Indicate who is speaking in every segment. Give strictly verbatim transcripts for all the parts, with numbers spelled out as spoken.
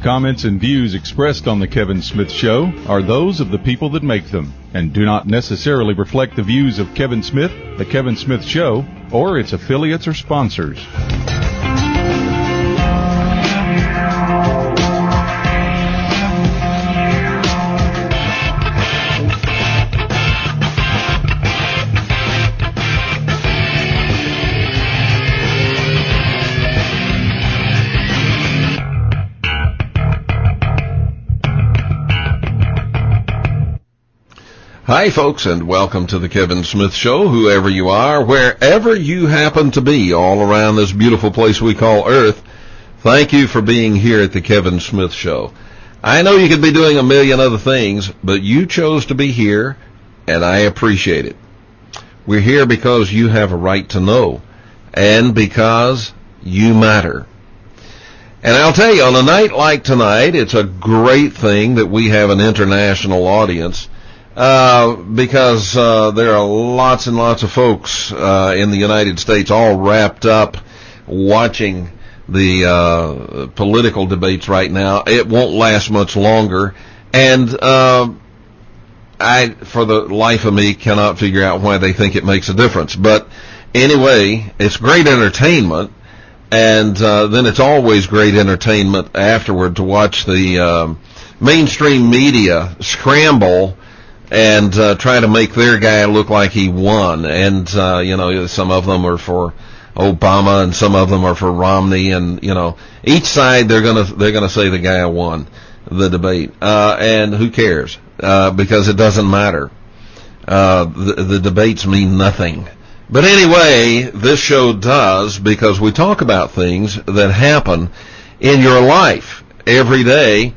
Speaker 1: comments, and views expressed on The Kevin Smith Show are those of the people that make them and do not necessarily reflect the views of Kevin Smith, The Kevin Smith Show, or its affiliates or sponsors.
Speaker 2: Hi, folks, and welcome to the Kevin Smith Show, whoever you are, wherever you happen to be, all around this beautiful place we call Earth. Thank you for being here at the Kevin Smith Show. I know you could be doing a million other things, but you chose to be here, and I appreciate it. We're here because you have a right to know, and because you matter. And I'll tell you, on a night like tonight, it's a great thing that we have an international audience. Uh, because, uh, there are lots and lots of folks, uh, in the United States all wrapped up watching the, uh, political debates right now. It won't last much longer. And, uh, I, for the life of me, cannot figure out why they think it makes a difference. But anyway, it's great entertainment. And, uh, then it's always great entertainment afterward to watch the, um, mainstream media scramble and uh, try to make their guy look like he won. And, uh, you know, some of them are for Obama and some of them are for Romney. And, you know, each side they're going to they're gonna say the guy won the debate. Uh, and who cares? Uh, because it doesn't matter. Uh, the, the debates mean nothing. But anyway, this show does, because we talk about things that happen in your life every day.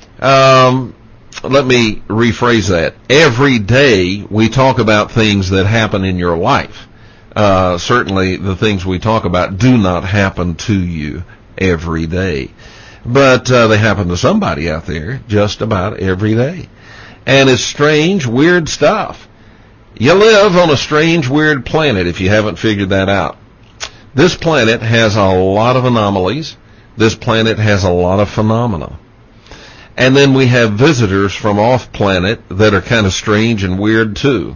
Speaker 2: Um... Let me rephrase that. Every day we talk about things that happen in your life. Uh, certainly the things we talk about do not happen to you every day. But uh, they happen to somebody out there just about every day. And it's strange, weird stuff. You live on a strange, weird planet if you haven't figured that out. This planet has a lot of anomalies. This planet has a lot of phenomena. And then we have visitors from off-planet that are kind of strange and weird, too.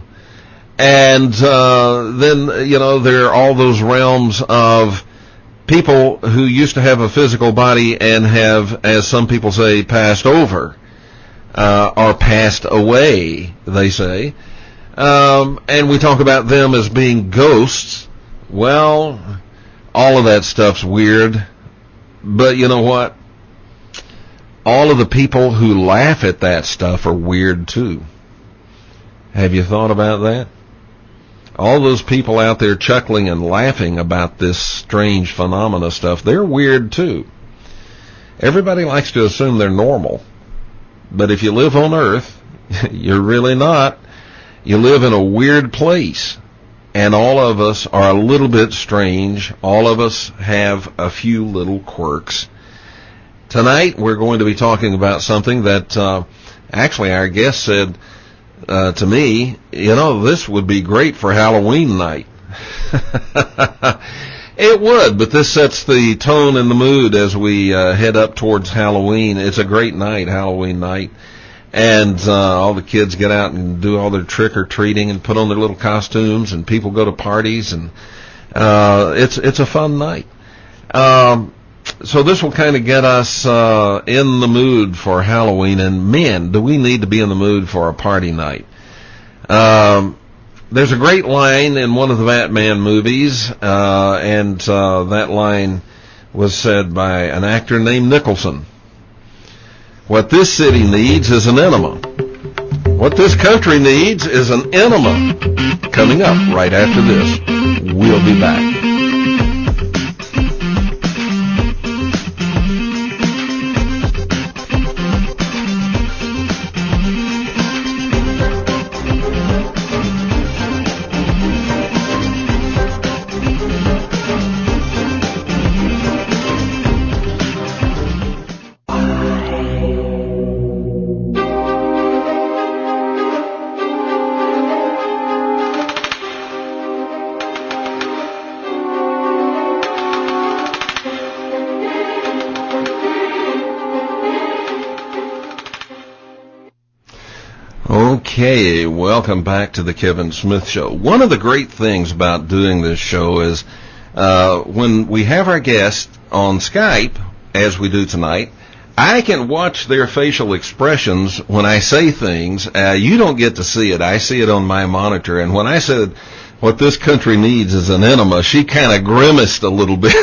Speaker 2: And uh, then, you know, there are all those realms of people who used to have a physical body and have, as some people say, passed over, uh, or passed away, they say. Um, and we talk about them as being ghosts. Well, all of that stuff's weird. But you know what? All of the people who laugh at that stuff are weird too. Have you thought about that? All those people out there chuckling and laughing about this strange phenomena stuff, they're weird too. Everybody likes to assume they're normal. But if you live on Earth, you're really not. You live in a weird place. And all of us are a little bit strange. All of us have a few little quirks. Tonight, we're going to be talking about something that, uh, actually our guest said, uh, to me, you know, this would be great for Halloween night. It would, but this sets the tone and the mood as we, uh, head up towards Halloween. It's a great night, Halloween night. And, uh, all the kids get out and do all their trick-or-treating and put on their little costumes, and people go to parties, and, uh, it's, it's a fun night. Um, So this will kind of get us uh, in the mood for Halloween. And man, do we need to be in the mood for a party night. Um, there's a great line in one of the Batman movies, uh, and uh, that line was said by an actor named Nicholson. What this city needs is an enema. What this country needs is an enema. Coming up right after this. We'll be back. Okay, welcome back to the Kevin Smith Show. One of the great things about doing this show is uh, when we have our guests on Skype, as we do tonight, I can watch their facial expressions when I say things. Uh, you don't get to see it. I see it on my monitor. And when I said what this country needs is an enema, she kind of grimaced a little bit.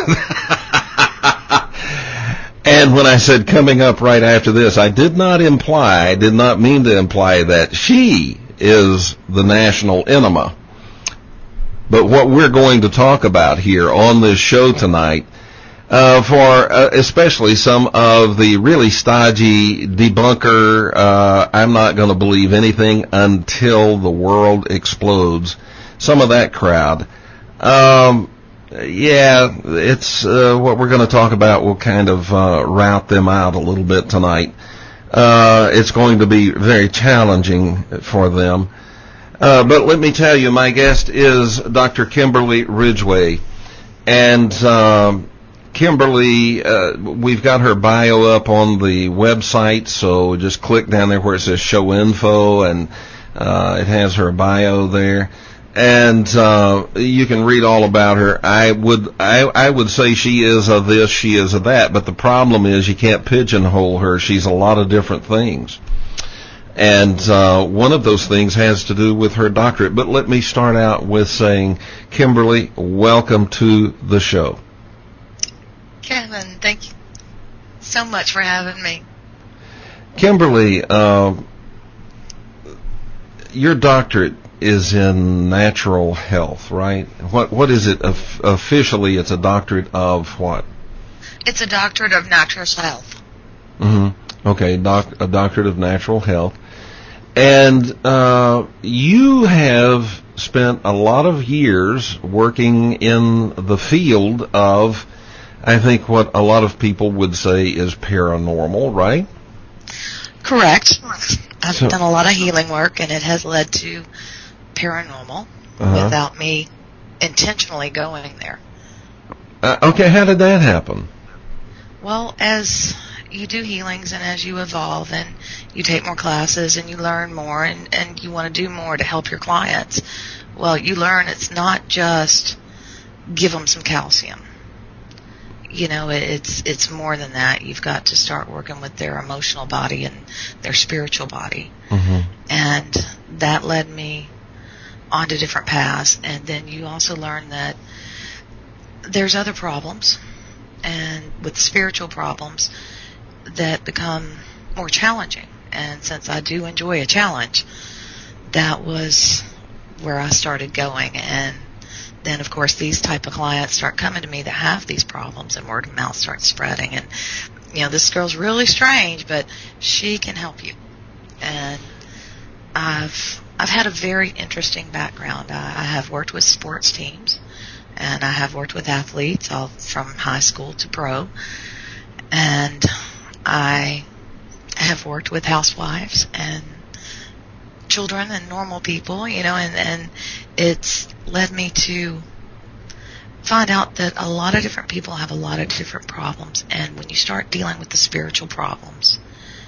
Speaker 2: And when I said coming up right after this, I did not imply, I did not mean to imply that she is the national enema. But what we're going to talk about here on this show tonight, uh, for uh, especially some of the really stodgy debunker, uh, I'm not going to believe anything until the world explodes, some of that crowd. Um, Yeah, it's uh, what we're going to talk about will kind of uh, route them out a little bit tonight. Uh, it's going to be very challenging for them. Uh, but let me tell you, my guest is Doctor Kimberly Ridgway. And um, Kimberly, uh, we've got her bio up on the website, so just click down there where it says show info, and uh, it has her bio there. And uh, you can read all about her. I would I, I would say she is a this, she is a that, but the problem is you can't pigeonhole her. She's a lot of different things. And uh, one of those things has to do with her doctorate. But let me start out with saying, Kimberly, welcome to the show.
Speaker 3: Kevin, thank you so much for having me.
Speaker 2: Kimberly, uh, your doctorate is in natural health, right? What what is it officially? It's a doctorate of what?
Speaker 3: It's a doctorate of natural health.
Speaker 2: Mm-hmm. Okay, doc, a doctorate of natural health. And uh, you have spent a lot of years working in the field of, I think, what a lot of people would say is paranormal, right?
Speaker 3: Correct. I've
Speaker 2: So,
Speaker 3: done a lot of healing work, and it has led to paranormal
Speaker 2: uh-huh.
Speaker 3: without me intentionally going there.
Speaker 2: Uh, okay, how did that happen?
Speaker 3: Well, as you do healings and as you evolve and you take more classes and you learn more and, and you want to do more to help your clients, well, you learn it's not just give them some calcium. You know, it's it's more than that. You've got to start working with their emotional body and their spiritual body.
Speaker 2: Mm-hmm.
Speaker 3: And that led me onto different paths. And then you also learn that there's other problems, and with spiritual problems that become more challenging. And since I do enjoy a challenge, that was where I started going. And then, of course, these type of clients start coming to me that have these problems, and word of mouth starts spreading. And, you know, this girl's really strange, but she can help you. And I've I've had a very interesting background. I, I have worked with sports teams, and I have worked with athletes, all from high school to pro. And I have worked with housewives and children and normal people, you know, and, and it's led me to find out that a lot of different people have a lot of different problems. And when you start dealing with the spiritual problems,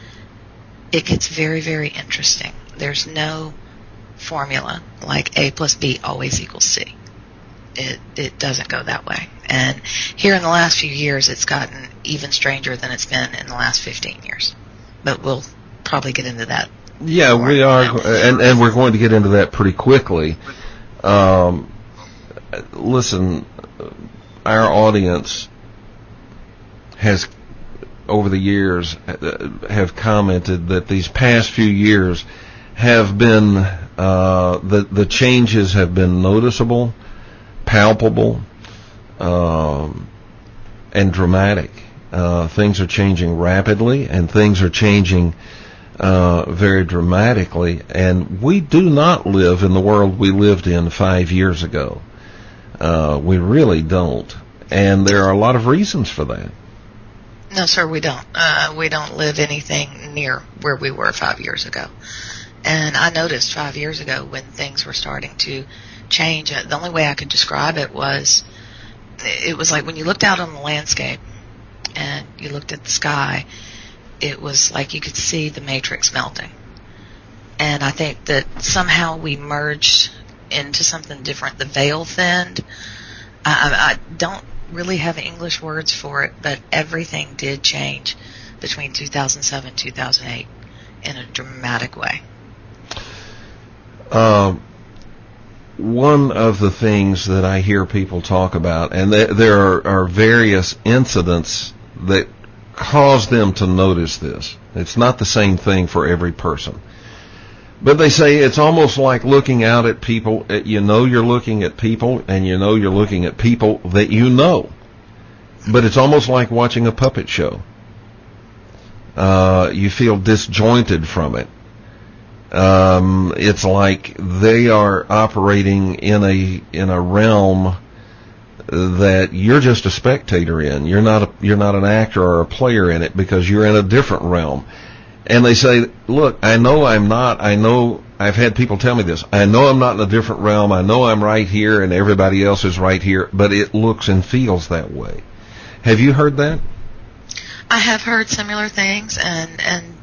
Speaker 3: it gets very, very interesting. There's no formula like A plus B always equals C. It it doesn't go that way. And here in the last few years, it's gotten even stranger than it's been in the last fifteen years. But we'll probably get into that.
Speaker 2: Yeah, we are, and, and we're going to get into that pretty quickly. Um, listen, our audience has, over the years, have commented that these past few years have been, uh, the, the changes have been noticeable, palpable, um, and dramatic. Uh, things are changing rapidly, and things are changing uh, very dramatically. And we do not live in the world we lived in five years ago. Uh, we really don't. And there are a lot of reasons for that.
Speaker 3: No, sir, we don't. Uh, we don't live anything near where we were five years ago. And I noticed five years ago when things were starting to change, the only way I could describe it was, it was like when you looked out on the landscape and you looked at the sky, it was like you could see the matrix melting. And I think that somehow we merged into something different. The veil thinned. I, I don't really have English words for it, but everything did change between two thousand seven and two thousand eight in a dramatic way.
Speaker 2: Um, one of the things that I hear people talk about, and th- there are, are various incidents that cause them to notice this. It's not the same thing for every person. But they say it's almost like looking out at people. You know you're looking at people, and you know you're looking at people that you know. But it's almost like watching a puppet show. Uh, you feel disjointed from it. Um, it's like they are operating in a in a realm that you're just a spectator in. You're not a, you're not an actor or a player in it, because you're in a different realm. And they say, look, I know I'm not, I know, I've had people tell me this, I know I'm not in a different realm, I know I'm right here and everybody else is right here, but it looks and feels that way. Have you heard that?
Speaker 3: I have heard similar things, and, and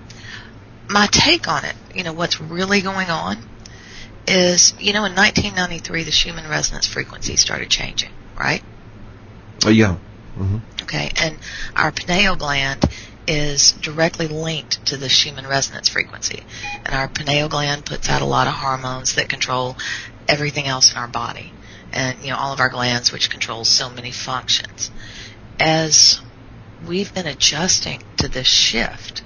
Speaker 3: my take on it, you know, what's really going on is, you know, in nineteen ninety-three, the Schumann resonance frequency started changing, right?
Speaker 2: Oh, yeah. Mm-hmm.
Speaker 3: Okay, and our pineal gland is directly linked to the Schumann resonance frequency. And our pineal gland puts out a lot of hormones that control everything else in our body. And, you know, all of our glands, which controls so many functions. As we've been adjusting to this shift,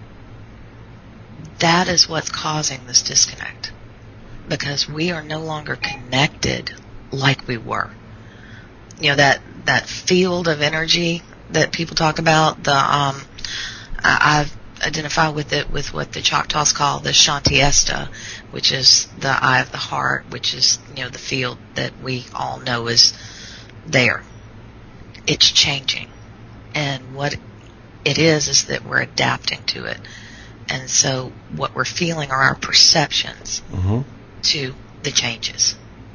Speaker 3: that is what's causing this disconnect. Because we are no longer connected like we were. You know, that, that field of energy that people talk about, the, um, I've identified with it with what the Choctaws call the Shantiesta, which is the eye of the heart, which is, you know, the field that we all know is there. It's changing. And what it is is that we're adapting to it. And so what we're feeling are our perceptions mm-hmm. to the changes.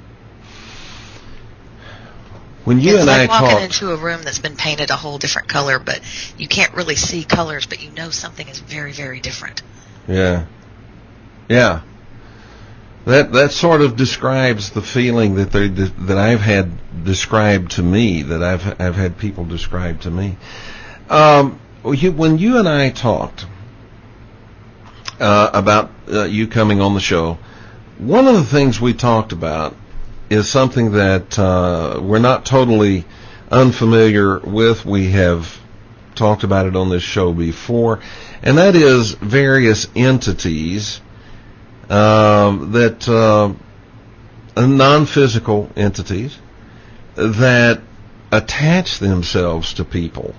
Speaker 2: When you
Speaker 3: it's
Speaker 2: and
Speaker 3: like
Speaker 2: I
Speaker 3: walking
Speaker 2: talked,
Speaker 3: into a room that's been painted a whole different color, but you can't really see colors, but you know something is very, very different.
Speaker 2: Yeah. Yeah. That that sort of describes the feeling that they that I've had described to me, that I've I've had people describe to me. Um, when you and I talked uh, about uh, you coming on the show, one of the things we talked about is something that uh, we're not totally unfamiliar with. We have talked about it on this show before, and that is various entities uh, that uh, non-physical entities that attach themselves to people.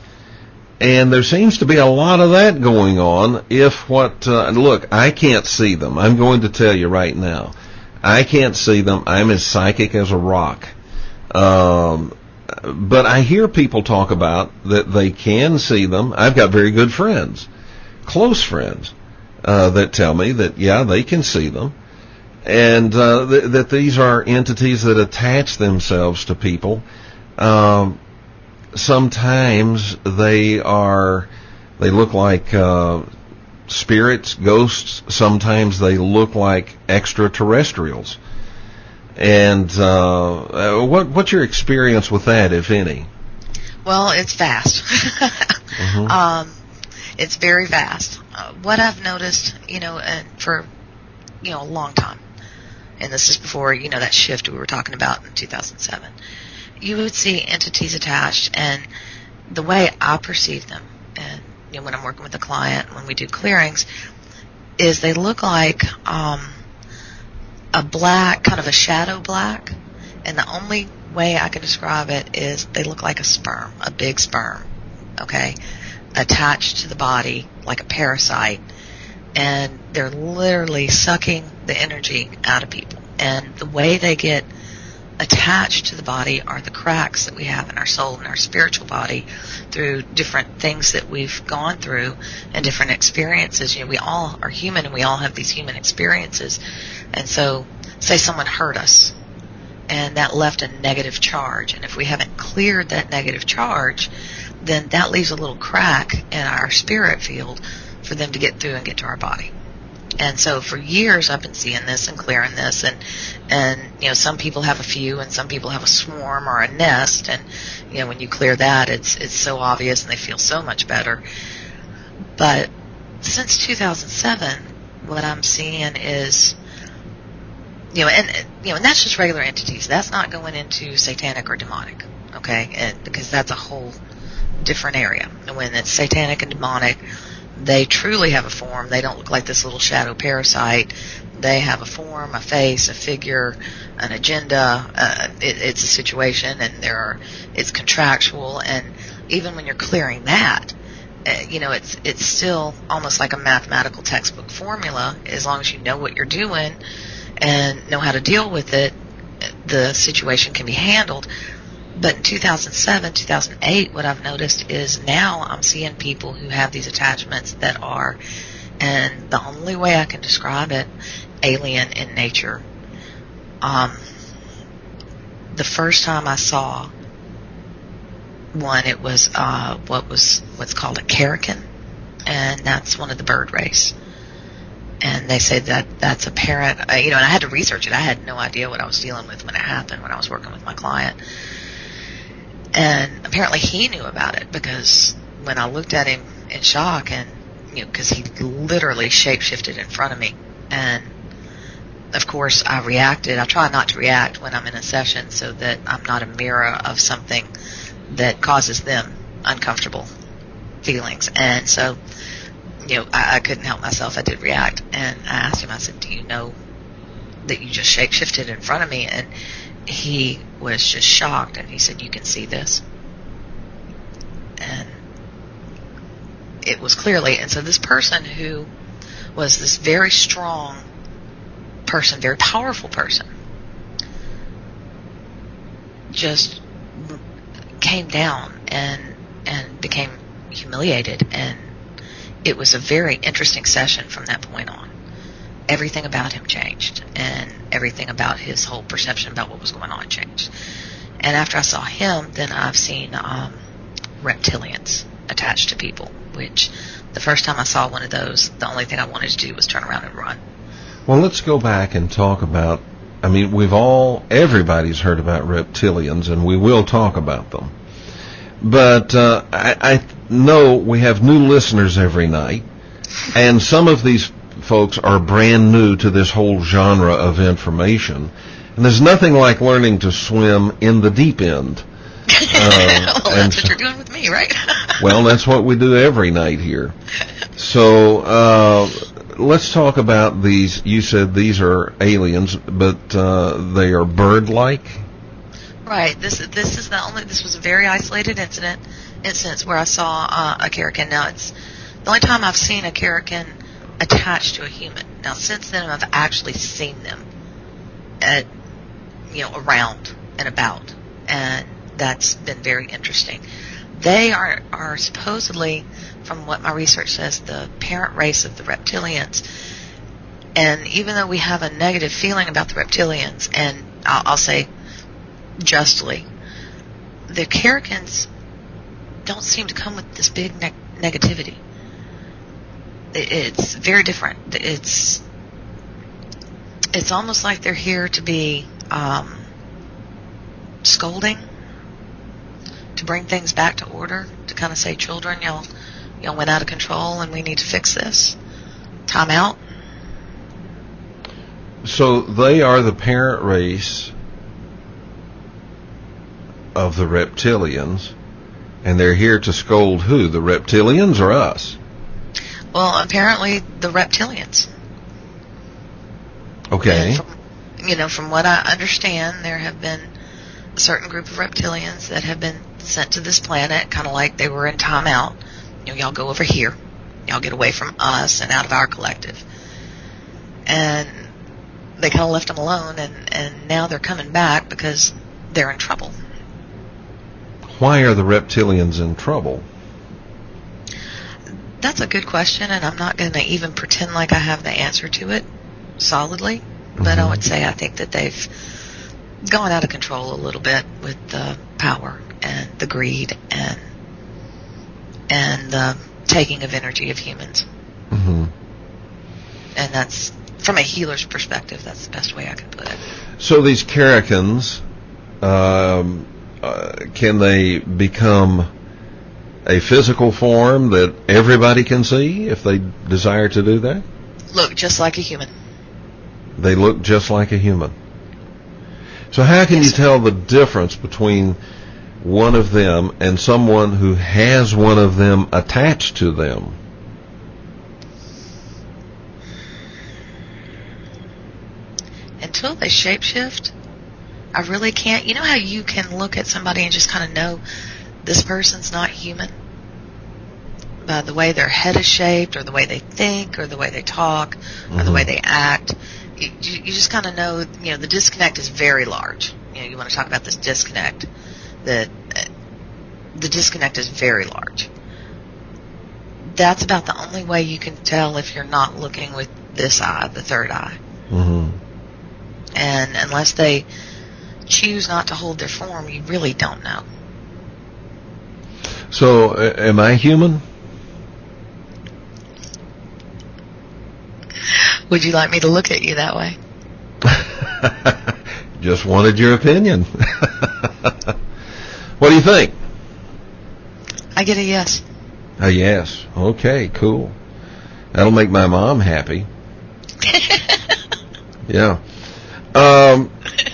Speaker 2: And there seems to be a lot of that going on. If what, uh, look, I can't see them. I'm going to tell you right now. I can't see them. I'm as psychic as a rock. Um, but I hear people talk about that they can see them. I've got very good friends, close friends, uh, that tell me that, yeah, they can see them. And uh, th- that these are entities that attach themselves to people. Um, sometimes they are, they look like uh, spirits, ghosts. Sometimes they look like extraterrestrials. And uh, what what's your experience with that, if any?
Speaker 3: Well, it's vast. mm-hmm. um, it's very vast. Uh, what I've noticed, you know, and for you know a long time, and this is before you know that shift we were talking about in two thousand seven. You would see entities attached, and the way I perceive them, and you know, when I'm working with a client, when we do clearings, is they look like um, a black, kind of a shadow black, and the only way I can describe it is they look like a sperm, a big sperm, okay, attached to the body like a parasite, and they're literally sucking the energy out of people. And the way they get attached to the body are the cracks that we have in our soul and our spiritual body through different things that we've gone through and different experiences. You know, we all are human and we all have these human experiences. And so, say someone hurt us and that left a negative charge. And if we haven't cleared that negative charge, then that leaves a little crack in our spirit field for them to get through and get to our body. And so for years I've been seeing this and clearing this, and and you know, some people have a few and some people have a swarm or a nest, and you know, when you clear that, it's it's so obvious and they feel so much better. But since two thousand seven, what I'm seeing is, you know, and you know, and that's just regular entities. That's not going into satanic or demonic, okay? And because that's a whole different area. And when it's satanic and demonic, they truly have a form. They don't look like this little shadow parasite. They have a form, a face, a figure, an agenda. Uh, it, it's a situation, and there are, it's contractual. And even when you're clearing that, uh, you know, it's it's still almost like a mathematical textbook formula. As long as you know what you're doing and know how to deal with it, the situation can be handled. But in two thousand seven, two thousand eight, what I've noticed is now I'm seeing people who have these attachments that are, and the only way I can describe it, alien in nature. Um, the first time I saw one, it was uh, what was what's called a Karakin, and that's one of the bird race. And they say that that's a parent, uh, you know, and I had to research it. I had no idea what I was dealing with when it happened, when I was working with my client. And apparently he knew about it, because when I looked at him in shock, and, you know, because he literally shape-shifted in front of me. And, of course, I reacted. I try not to react when I'm in a session so that I'm not a mirror of something that causes them uncomfortable feelings. And so, you know, I, I couldn't help myself. I did react. And I asked him, I said, do you know that you just shape-shifted in front of me? And he was just shocked, and he said, you can see this? And it was clearly, and so this person who was this very strong person, very powerful person, just came down and and became humiliated. And it was a very interesting session from that point on. Everything about him changed, and everything about his whole perception about what was going on changed. And after I saw him, then I've seen um, reptilians attached to people, which the first time I saw one of those, the only thing I wanted to do was turn around and run.
Speaker 2: Well, let's go back and talk about, I mean, we've all, everybody's heard about reptilians, and we will talk about them. But uh, I, I know we have new listeners every night, and some of these folks are brand new to this whole genre of information, and there's nothing like learning to swim in the deep end.
Speaker 3: Uh, well, that's what you're doing with me, right?
Speaker 2: Well, that's what we do every night here. So uh, let's talk about these. You said these are aliens, but uh, they are bird-like.
Speaker 3: Right. This this is the only. This was a very isolated incident instance where I saw uh, a Karakin. Now, it's the only time I've seen a Karakin attached to a human. Now, since then, I've actually seen them at, you know, around and about, and that's been very interesting. They are are supposedly, from what my research says, the parent race of the reptilians. And even though we have a negative feeling about the reptilians, and I'll, I'll say justly, the Karakins don't seem to come with this big ne- negativity. It's very different. It's it's almost like they're here to be um, scolding, to bring things back to order, to kind of say, children, y'all, y'all went out of control and we need to fix this. Time out.
Speaker 2: So they are the parent race of the reptilians, and they're here to scold who? The reptilians or us?
Speaker 3: Well, apparently the reptilians.
Speaker 2: Okay.
Speaker 3: And from, you know, from what I understand, there have been a certain group of reptilians that have been sent to this planet, kind of like they were in timeout. You know, y'all go over here. Y'all get away from us and out of our collective. And they kind of left them alone, and, and now they're coming back because they're in trouble.
Speaker 2: Why are the reptilians in trouble?
Speaker 3: That's a good question, and I'm not going to even pretend like I have the answer to it solidly. But
Speaker 2: Mm-hmm.
Speaker 3: I would say I think that they've gone out of control a little bit with the power and the greed and and the taking of energy of humans.
Speaker 2: Mm-hmm.
Speaker 3: And And that's, from a healer's perspective, that's the best way I can put it.
Speaker 2: So these Karakans, um, uh, can they become a physical form that everybody can see if they desire to do that?
Speaker 3: Look just like a human.
Speaker 2: They look just like a human. So how can
Speaker 3: Yes,
Speaker 2: you
Speaker 3: sir.
Speaker 2: tell the difference between one of them and someone who has one of them attached to them?
Speaker 3: Until they shapeshift, I really can't. You know how you can look at somebody and just kind of know this person's not human? By the way their head is shaped, or the way they think, or the way they talk, or
Speaker 2: Mm-hmm.
Speaker 3: the way they act. You, you, you just kind of know, you know, the disconnect is very large. You know, you want to talk about this disconnect. That uh, the disconnect is very large. That's about the only way you can tell if you're not looking with this eye, the third eye.
Speaker 2: Mm-hmm.
Speaker 3: And unless they choose not to hold their form, you really don't know.
Speaker 2: So, uh, am I human?
Speaker 3: Would you like me to look at you that way?
Speaker 2: Just wanted your opinion. What do you think?
Speaker 3: I get a yes.
Speaker 2: A yes. Okay, cool. That'll make my mom happy. Yeah. Um,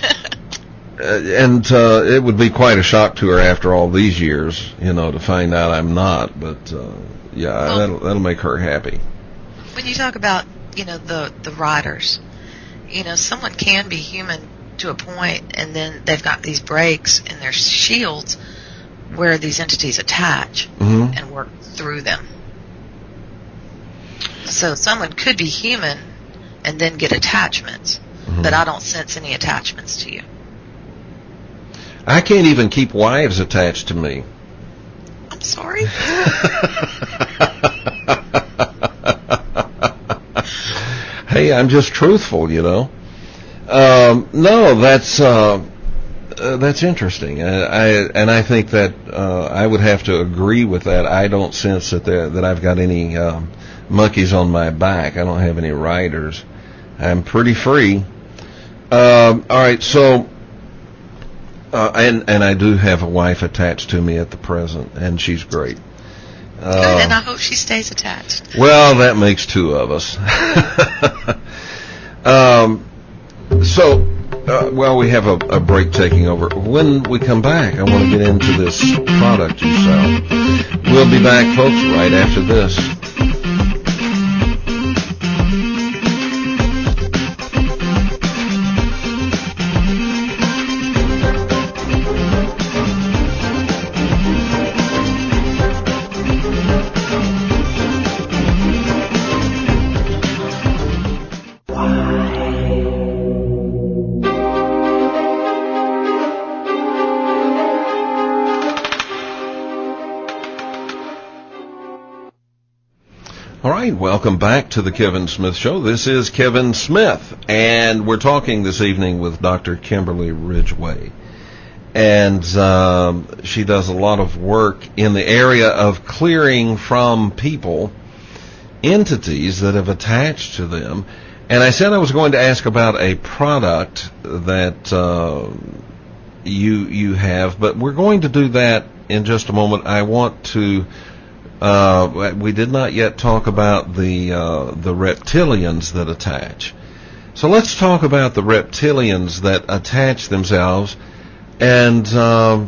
Speaker 2: and uh, it would be quite a shock to her after all these years, you know, to find out I'm not. But uh, yeah,
Speaker 3: Well,
Speaker 2: that'll that'll make her happy.
Speaker 3: when you talk about, you know, the the riders, you know, someone can be human to a point, and then they've got these breaks in their shields where these entities attach
Speaker 2: Mm-hmm.
Speaker 3: and work through them. So someone could be human and then get attachments,
Speaker 2: Mm-hmm.
Speaker 3: but I don't sense any attachments to you.
Speaker 2: I can't even keep wives attached to me.
Speaker 3: I'm sorry.
Speaker 2: Hey, I'm just truthful, you know. Um, no, that's uh, uh, that's interesting. I, I and I think that uh, I would have to agree with that. I don't sense that there, that I've got any um, monkeys on my back. I don't have any riders. I'm pretty free. Um, all right, so uh, and and I do have a wife attached to me at the present, and she's great.
Speaker 3: Good, and
Speaker 2: Uh,
Speaker 3: I hope she stays attached.
Speaker 2: well, that makes two of us. um, so, uh, well, we have a, a break taking over. When we come back, I want to get into this product you sell. We'll be back, folks, right after this. All right, welcome back to the Kevin Smith Show. This is Kevin Smith, and we're talking this evening with Doctor Kimberly Ridgway. And um, she does a lot of work in the area of clearing from people entities that have attached to them. And I said I was going to ask about a product that uh, you you have, but we're going to do that in just a moment. I want to. Uh, we did not yet talk about the uh, the reptilians that attach. So let's talk about the reptilians that attach themselves, and um,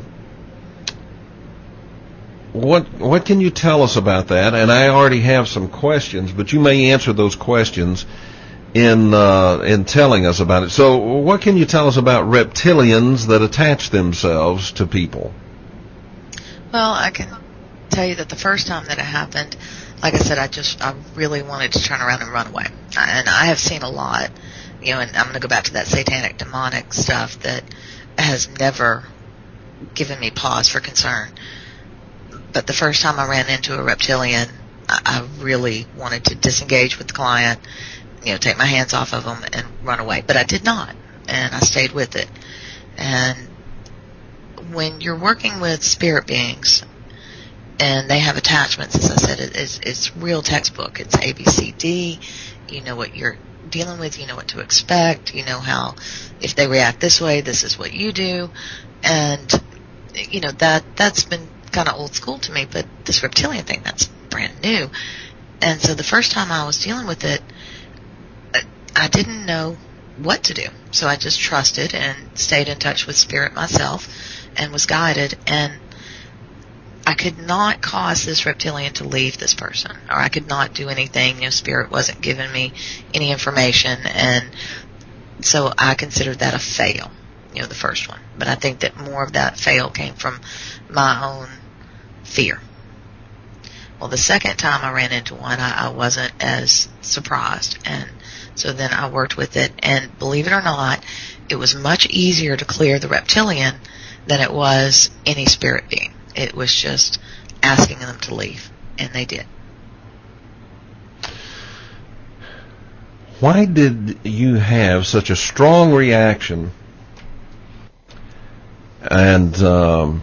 Speaker 2: what what can you tell us about that? And I already have some questions, but you may answer those questions in uh, in telling us about it. So what can you tell us about reptilians that attach themselves to people?
Speaker 3: Well, I can tell you that the first time that it happened, like I said, I just, I really wanted to turn around and run away. And I have seen a lot, you know, and I'm going to go back to that satanic, demonic stuff that has never given me pause for concern. But the first time I ran into a reptilian, I, I really wanted to disengage with the client, you know, take my hands off of them and run away. But I did not, and I stayed with it. And when you're working with spirit beings, And they have attachments, as I said, it, it's, it's real textbook. It's A, B, C, D. You know what you're dealing with. You know what to expect. You know how, if they react this way, this is what you do. And, you know, that, that's been kind of old school to me, but this reptilian thing, that's brand new. And so the first time I was dealing with it, I didn't know what to do. So I just trusted and stayed in touch with spirit myself and was guided. And I could not cause this reptilian to leave this person, or I could not do anything. You know, spirit wasn't giving me any information, and so I considered that a fail, you know, the first one. But I think that more of that fail came from my own fear. Well, the second time I ran into one, I, I wasn't as surprised, and so then I worked with it, and believe it or not, it was much easier to clear the reptilian than it was any spirit being. It was just asking them to leave, and they did.
Speaker 2: Why did you have such a strong reaction? And um,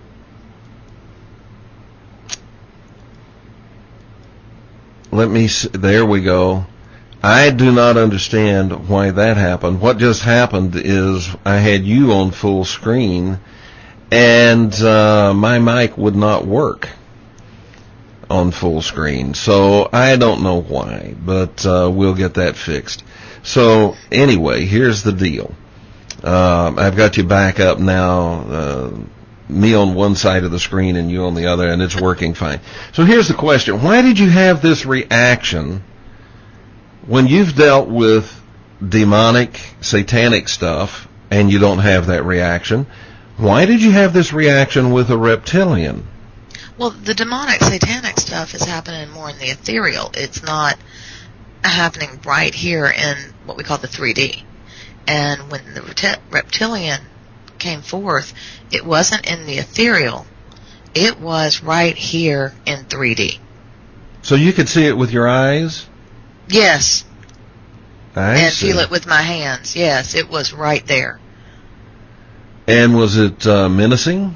Speaker 2: let me, there we go. I do not understand why that happened. What just happened is I had you on full screen, and uh, my mic would not work on full screen. So I don't know why, but uh, we'll get that fixed. So anyway, here's the deal. Uh, I've got you back up now, uh, me on one side of the screen and you on the other, and it's working fine. So here's the question. Why did you have this reaction when you've dealt with demonic, satanic stuff and you don't have that reaction? Why did you have this reaction with a reptilian?
Speaker 3: Well, the demonic, satanic stuff is happening more in the ethereal. It's not happening right here in what we call the three D. And when the reptilian came forth, it wasn't in the ethereal. It was right here in three D.
Speaker 2: So you could see it with your eyes?
Speaker 3: Yes.
Speaker 2: I
Speaker 3: and
Speaker 2: see.
Speaker 3: feel it with my hands. Yes, it was right there.
Speaker 2: And was it uh, menacing?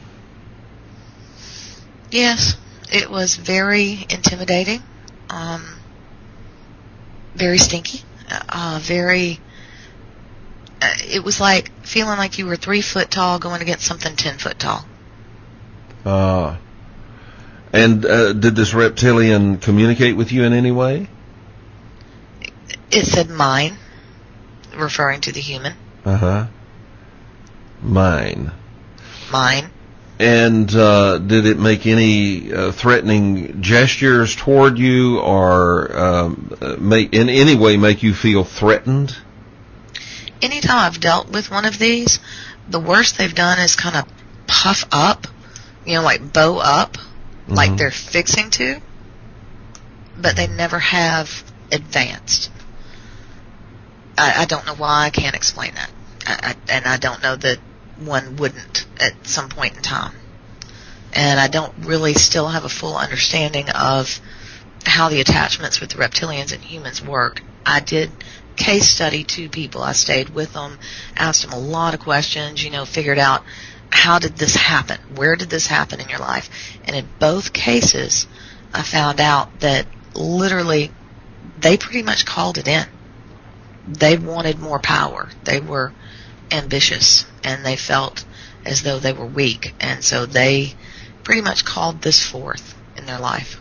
Speaker 3: Yes, it was very intimidating, um, very stinky, uh, very, uh, it was like feeling like you were three foot tall going against something ten foot tall.
Speaker 2: Uh, and uh, did this reptilian communicate with you in any way?
Speaker 3: It said mine, referring to the human.
Speaker 2: Uh-huh. Mine.
Speaker 3: Mine.
Speaker 2: And uh, did it make any uh, threatening gestures toward you, or um, make, in any way make you feel threatened?
Speaker 3: Anytime I've dealt with one of these, the worst they've done is kind of puff up, you know, like bow up, mm-hmm. like they're fixing to, but they never have advanced. I, I don't know why. I can't explain that. I, I, and I don't know that one wouldn't at some point in time. And I don't really still have a full understanding of how the attachments with the reptilians and humans work. I did case study two people. I stayed with them, asked them a lot of questions, you know, figured out how did this happen? Where did this happen in your life? And in both cases, I found out that literally they pretty much called it in. They wanted more power. They were ambitious, and they felt as though they were weak, and so they pretty much called this forth in their life.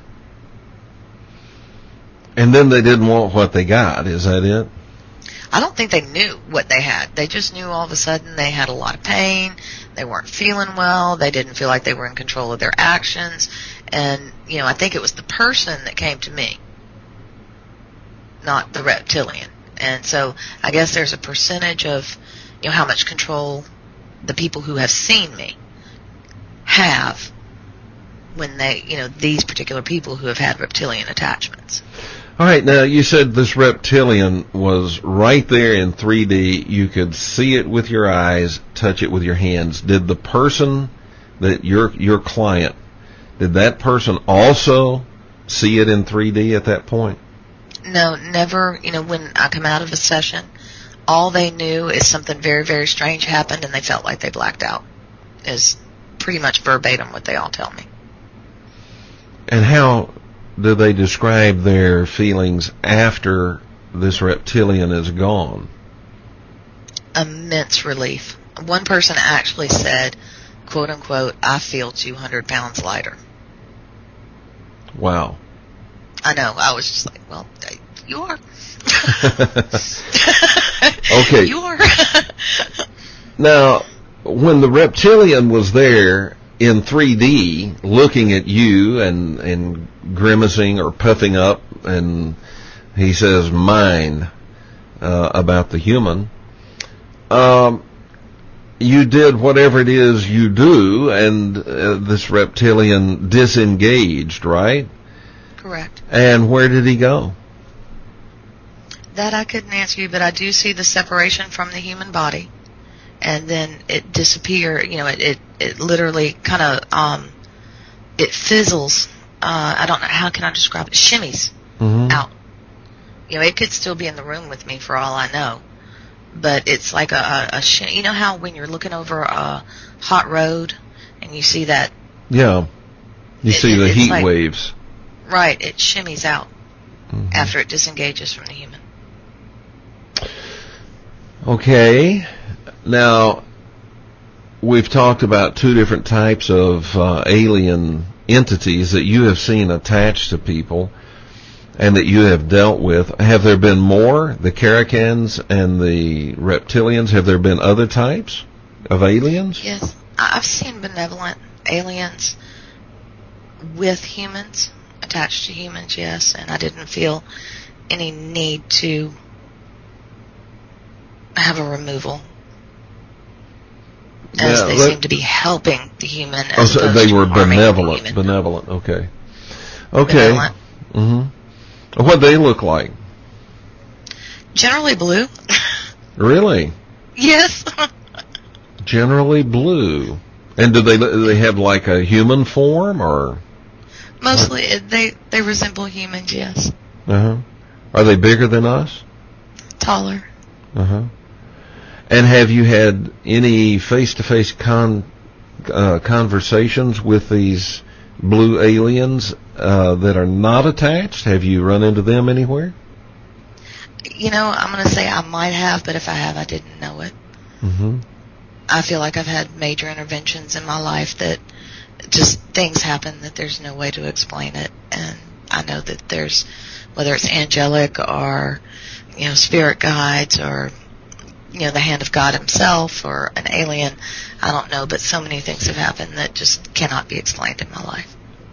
Speaker 2: And then they didn't want what they got, is that it?
Speaker 3: I don't think they knew what they had. They just knew all of a sudden they had a lot of pain, they weren't feeling well, they didn't feel like they were in control of their actions, and, you know, I think it was the person that came to me, not the reptilian. And so I guess there's a percentage of, you know, how much control the people who have seen me have when they, you know, these particular people who have had reptilian attachments.
Speaker 2: All right, now you said this reptilian was right there in three D. You could see it with your eyes, touch it with your hands. Did the person that your your client, did that person also see it in three D at that point?
Speaker 3: No, never. You know, when I come out of a session, all they knew is something very, very strange happened, and they felt like they blacked out. Is pretty much verbatim what they all tell me.
Speaker 2: And how do they describe their feelings after this reptilian is gone?
Speaker 3: Immense relief. One person actually said, quote unquote, I feel two hundred pounds lighter.
Speaker 2: Wow.
Speaker 3: I know. I was just like, well, you are.
Speaker 2: Okay.
Speaker 3: You are.
Speaker 2: Now, when the reptilian was there in three D looking at you and, and grimacing or puffing up, and he says mine uh, about the human, um, you did whatever it is you do, and uh, this reptilian disengaged, right?
Speaker 3: Correct.
Speaker 2: And where did he go?
Speaker 3: That I couldn't answer you, but I do see the separation from the human body, and then it disappear. You know, it it, it literally kind of um, it fizzles. Uh, I don't know how can I describe it. Shimmies
Speaker 2: Mm-hmm.
Speaker 3: out. You know, it could still be in the room with me for all I know, but it's like a, a, a shim- you know how when you're looking over a hot road and you see that.
Speaker 2: Yeah, you
Speaker 3: it,
Speaker 2: see
Speaker 3: it,
Speaker 2: the
Speaker 3: it's
Speaker 2: heat
Speaker 3: like,
Speaker 2: waves.
Speaker 3: Right, it shimmies out
Speaker 2: Mm-hmm.
Speaker 3: after it disengages from the human.
Speaker 2: Okay. Now, we've talked about two different types of uh, alien entities that you have seen attached to people and that you have dealt with. Have there been more? The Caracans and the reptilians? Have there been other types of aliens?
Speaker 3: Yes, I- I've seen benevolent aliens with humans, attached to humans, yes, and I didn't feel any need to have a removal, as
Speaker 2: Now,
Speaker 3: they
Speaker 2: let-
Speaker 3: seem to be helping the human
Speaker 2: Oh,
Speaker 3: as
Speaker 2: so
Speaker 3: opposed
Speaker 2: they
Speaker 3: to
Speaker 2: were
Speaker 3: harming
Speaker 2: benevolent.
Speaker 3: the human.
Speaker 2: Benevolent. Okay. Okay.
Speaker 3: Benevolent.
Speaker 2: Mm-hmm. What they look like?
Speaker 3: Generally blue.
Speaker 2: Really?
Speaker 3: Yes.
Speaker 2: Generally blue. And do they do they have like a human form or?
Speaker 3: Mostly it, they they resemble humans. Yes.
Speaker 2: Uh huh. Are they bigger than us?
Speaker 3: Taller.
Speaker 2: Uh huh. And have you had any face-to-face con uh, conversations with these blue aliens uh, that are not attached? Have you run into them anywhere?
Speaker 3: You know, I'm going to say I might have, but if I have, I didn't know it.
Speaker 2: Mm-hmm.
Speaker 3: I feel like I've had major interventions in my life that just things happen that there's no way to explain it. And I know that there's, whether it's angelic or, you know, spirit guides or, you know, the hand of God himself or an alien, I don't know, but so many things have happened that just cannot be explained in my life.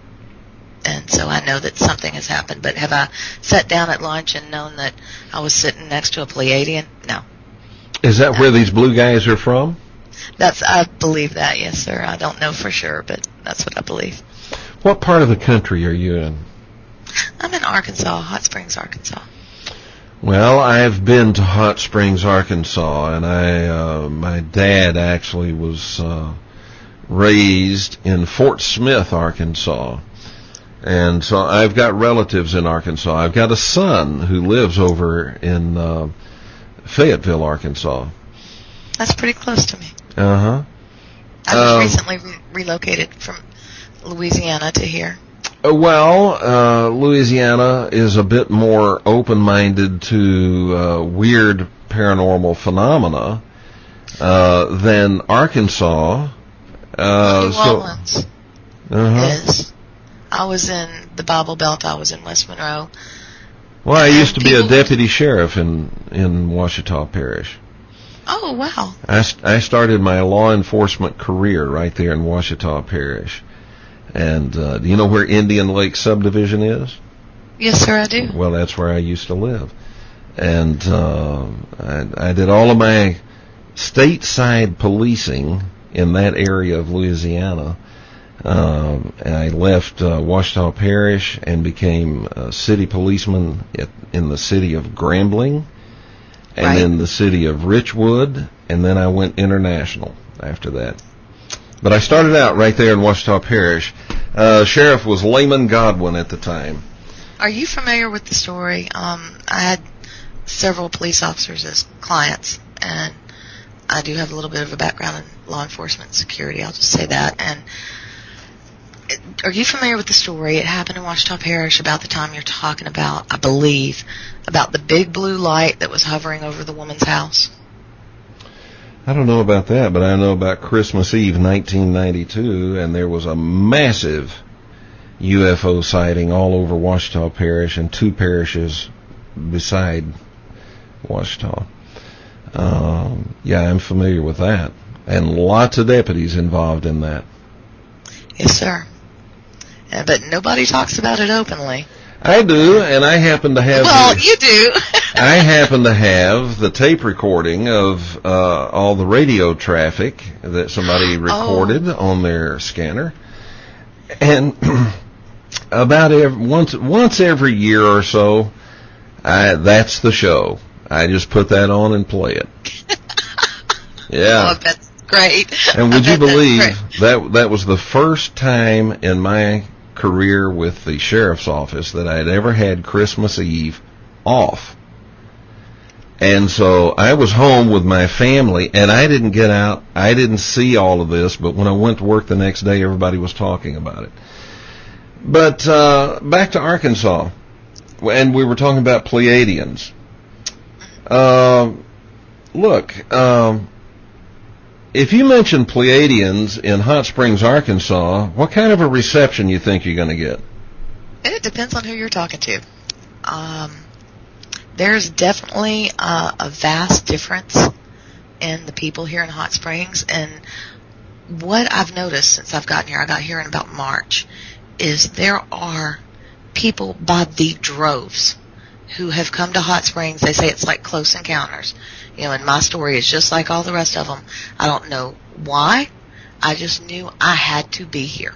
Speaker 3: And so I know that something has happened, but have I sat down at lunch and known that I was sitting next to a Pleiadian? No.
Speaker 2: Is that
Speaker 3: No.
Speaker 2: where these blue guys are from?
Speaker 3: That's, I believe that, yes, sir. I don't know for sure, but that's what I believe.
Speaker 2: What part of the country are you in?
Speaker 3: I'm in Arkansas, Hot Springs, Arkansas.
Speaker 2: Well, I've been to Hot Springs, Arkansas, and I, uh, my dad actually was uh, raised in Fort Smith, Arkansas. And so I've got relatives in Arkansas. I've got a son who lives over in uh, Fayetteville, Arkansas.
Speaker 3: That's pretty close to me.
Speaker 2: Uh-huh.
Speaker 3: I just
Speaker 2: Um,
Speaker 3: recently re- relocated from Louisiana to here.
Speaker 2: Uh, Well, uh, Louisiana is a bit more open-minded to uh, weird paranormal phenomena uh, than Arkansas. Uh,
Speaker 3: New
Speaker 2: so,
Speaker 3: Orleans
Speaker 2: uh-huh.
Speaker 3: is. I was in the Bible Belt. I was in West Monroe.
Speaker 2: Well, I
Speaker 3: and
Speaker 2: used to be a
Speaker 3: people-
Speaker 2: deputy sheriff in in Ouachita Parish.
Speaker 3: Oh, wow.
Speaker 2: I, st- I started my law enforcement career right there in Ouachita Parish. And uh, do you know where Indian Lake Subdivision is?
Speaker 3: Yes, sir, I do.
Speaker 2: Well, that's where I used to live. And uh, I, I did all of my stateside policing in that area of Louisiana. Um, and I left uh, Ouachita Parish and became a city policeman at, in the city of Grambling, and
Speaker 3: Right.
Speaker 2: then the city of Richwood, and then I went international after that. But I started out right there in Ouachita Parish. Uh, Sheriff was Layman Godwin at the time.
Speaker 3: Are you familiar with the story? Um, I had several police officers as clients, and I do have a little bit of a background in law enforcement and security. I'll just say that. And are you familiar with the story? It happened in Ouachita Parish about the time you're talking about, I believe, about the big blue light that was hovering over the woman's house.
Speaker 2: I don't know about that, but I know about Christmas Eve nineteen ninety-two, and there was a massive U F O sighting all over Ouachita Parish and two parishes beside Ouachita. Um, yeah, I'm familiar with that. And lots of deputies involved in that.
Speaker 3: Yes, sir. Uh, but nobody talks about it openly.
Speaker 2: I do, and I happen to have...
Speaker 3: Well,
Speaker 2: the,
Speaker 3: you do.
Speaker 2: I happen to have the tape recording of uh, all the radio traffic that somebody recorded oh. on their scanner. And about every, once once every year or so, I, that's the show. I just put that on and play it. Yeah.
Speaker 3: Oh, that's great.
Speaker 2: And would you believe that that was the first time in my career with the sheriff's office that I had ever had Christmas Eve off. And so I was home with my family, and I didn't get out. I didn't see all of this, but when I went to work the next day, everybody was talking about it. But uh, back to Arkansas, and we were talking about Pleiadians. Uh, look, um, if you mention Pleiadians in Hot Springs, Arkansas, what kind of a reception you think you're going to get?
Speaker 3: It depends on who you're talking to. Um, there's definitely uh, a vast difference in the people here in Hot Springs, and what I've noticed since I've gotten here, I got here in about March, is there are people by the droves who have come to Hot Springs. They say it's like Close Encounters. You know, and my story is just like all the rest of them. I don't know why. I just knew I had to be here.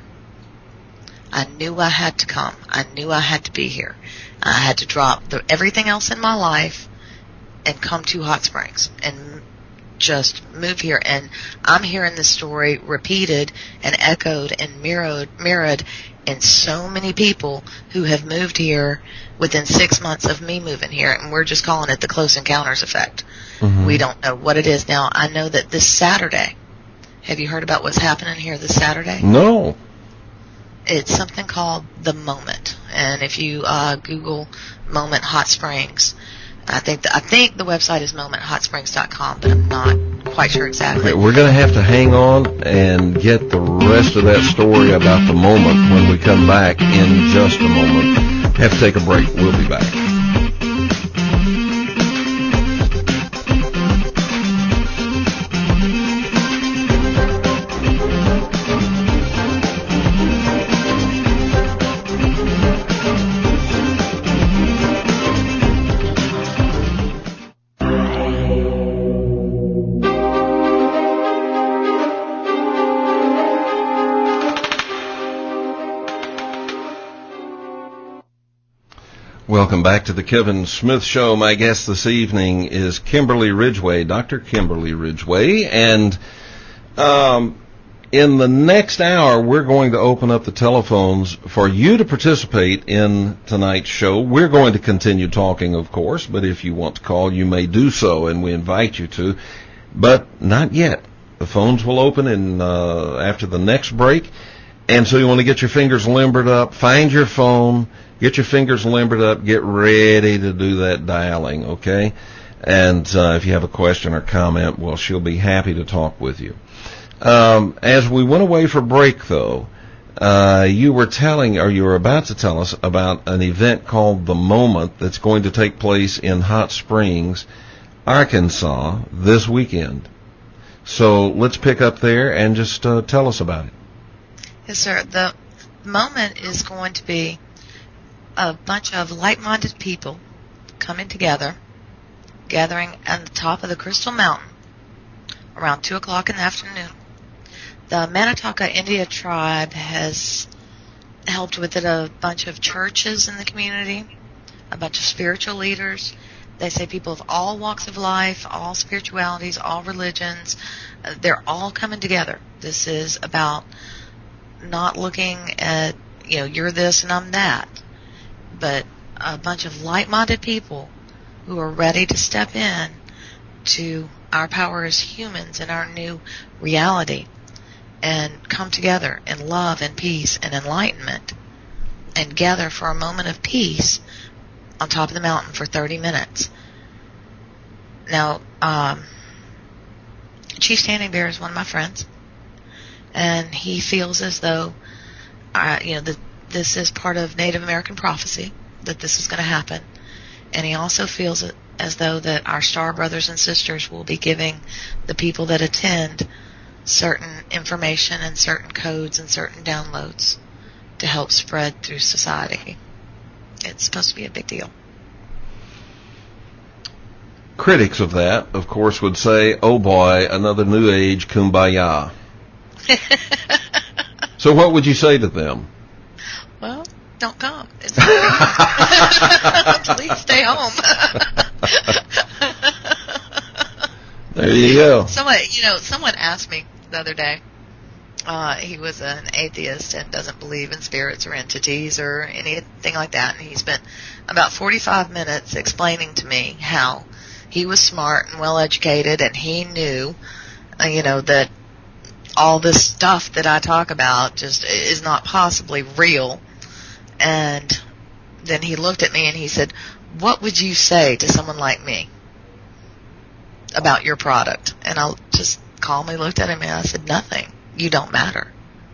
Speaker 3: I knew I had to come. I knew I had to be here. I had to drop the, everything else in my life and come to Hot Springs and just move here. And I'm hearing this story repeated and echoed and mirrored, mirrored in so many people who have moved here within six months of me moving here, and we're just calling it the Close Encounters effect. Mm-hmm. We don't know what it is. Now, I know that this Saturday, have you heard about what's happening here this Saturday?
Speaker 2: No.
Speaker 3: It's something called The Moment, and if you uh, Google Moment Hot Springs, I think the, I think the website is moment hot springs dot com, but I'm not quite sure exactly.
Speaker 2: Okay, we're going to have to hang on and get the rest of that story about The Moment when we come back in just a moment. Have to take a break. We'll be back. Welcome back to the Kevin Smith Show. My guest this evening is Kimberly Ridgway, Doctor Kimberly Ridgway, and um, in the next hour, we're going to open up the telephones for you to participate in tonight's show. We're going to continue talking, of course, but if you want to call, you may do so, and we invite you to, but not yet. The phones will open in uh, after the next break, and so you want to get your fingers limbered up, find your phone, get your fingers limbered up, get ready to do that dialing, okay? And uh, if you have a question or comment, well, she'll be happy to talk with you. Um, as we went away for break, though, uh, you were telling, or you were about to tell us about an event called The Moment that's going to take place in Hot Springs, Arkansas, this weekend. So let's pick up there and just uh, tell us about it.
Speaker 3: Yes, sir. The Moment is going to be a bunch of like-minded people coming together, gathering at the top of the Crystal Mountain around two o'clock in the afternoon. The Manitoka Indian tribe has helped with it, a bunch of churches in the community, a bunch of spiritual leaders. They say people of all walks of life, all spiritualities, all religions, they're all coming together. This is about not looking at, you know, you're this and I'm that, but a bunch of like-minded people who are ready to step in to our power as humans and our new reality. and come together in love and peace and enlightenment and gather for a moment of peace on top of the mountain for thirty minutes. Now, um, Chief Standing Bear is one of my friends, and he feels as though, uh, you know, that this is part of Native American prophecy, that this is going to happen. And he also feels as though that our star brothers and sisters will be giving the people that attend certain information and certain codes and certain downloads to help spread through society. It's supposed to be a big deal.
Speaker 2: Critics of that, of course, would say, oh boy, another New Age kumbaya. So what would you say to them?
Speaker 3: Well, don't come. It's Please stay home.
Speaker 2: There you go.
Speaker 3: Someone, you know, someone asked me the other day. Uh, he was an atheist and doesn't believe in spirits or entities or anything like that. And he spent about forty-five minutes explaining to me how he was smart and well educated, and he knew, uh, you know, that all this stuff that I talk about just is not possibly real. And then he looked at me and he said, what would you say to someone like me about your product? And I just calmly looked at him and I said, nothing. You don't matter.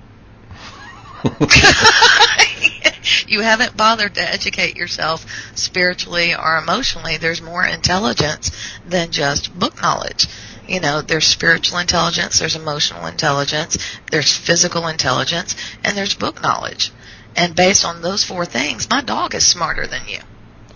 Speaker 3: You haven't bothered to educate yourself spiritually or emotionally. There's more intelligence than just book knowledge. You know, there's spiritual intelligence, there's emotional intelligence, there's physical intelligence, and there's book knowledge. And based on those four things, my dog is smarter than you.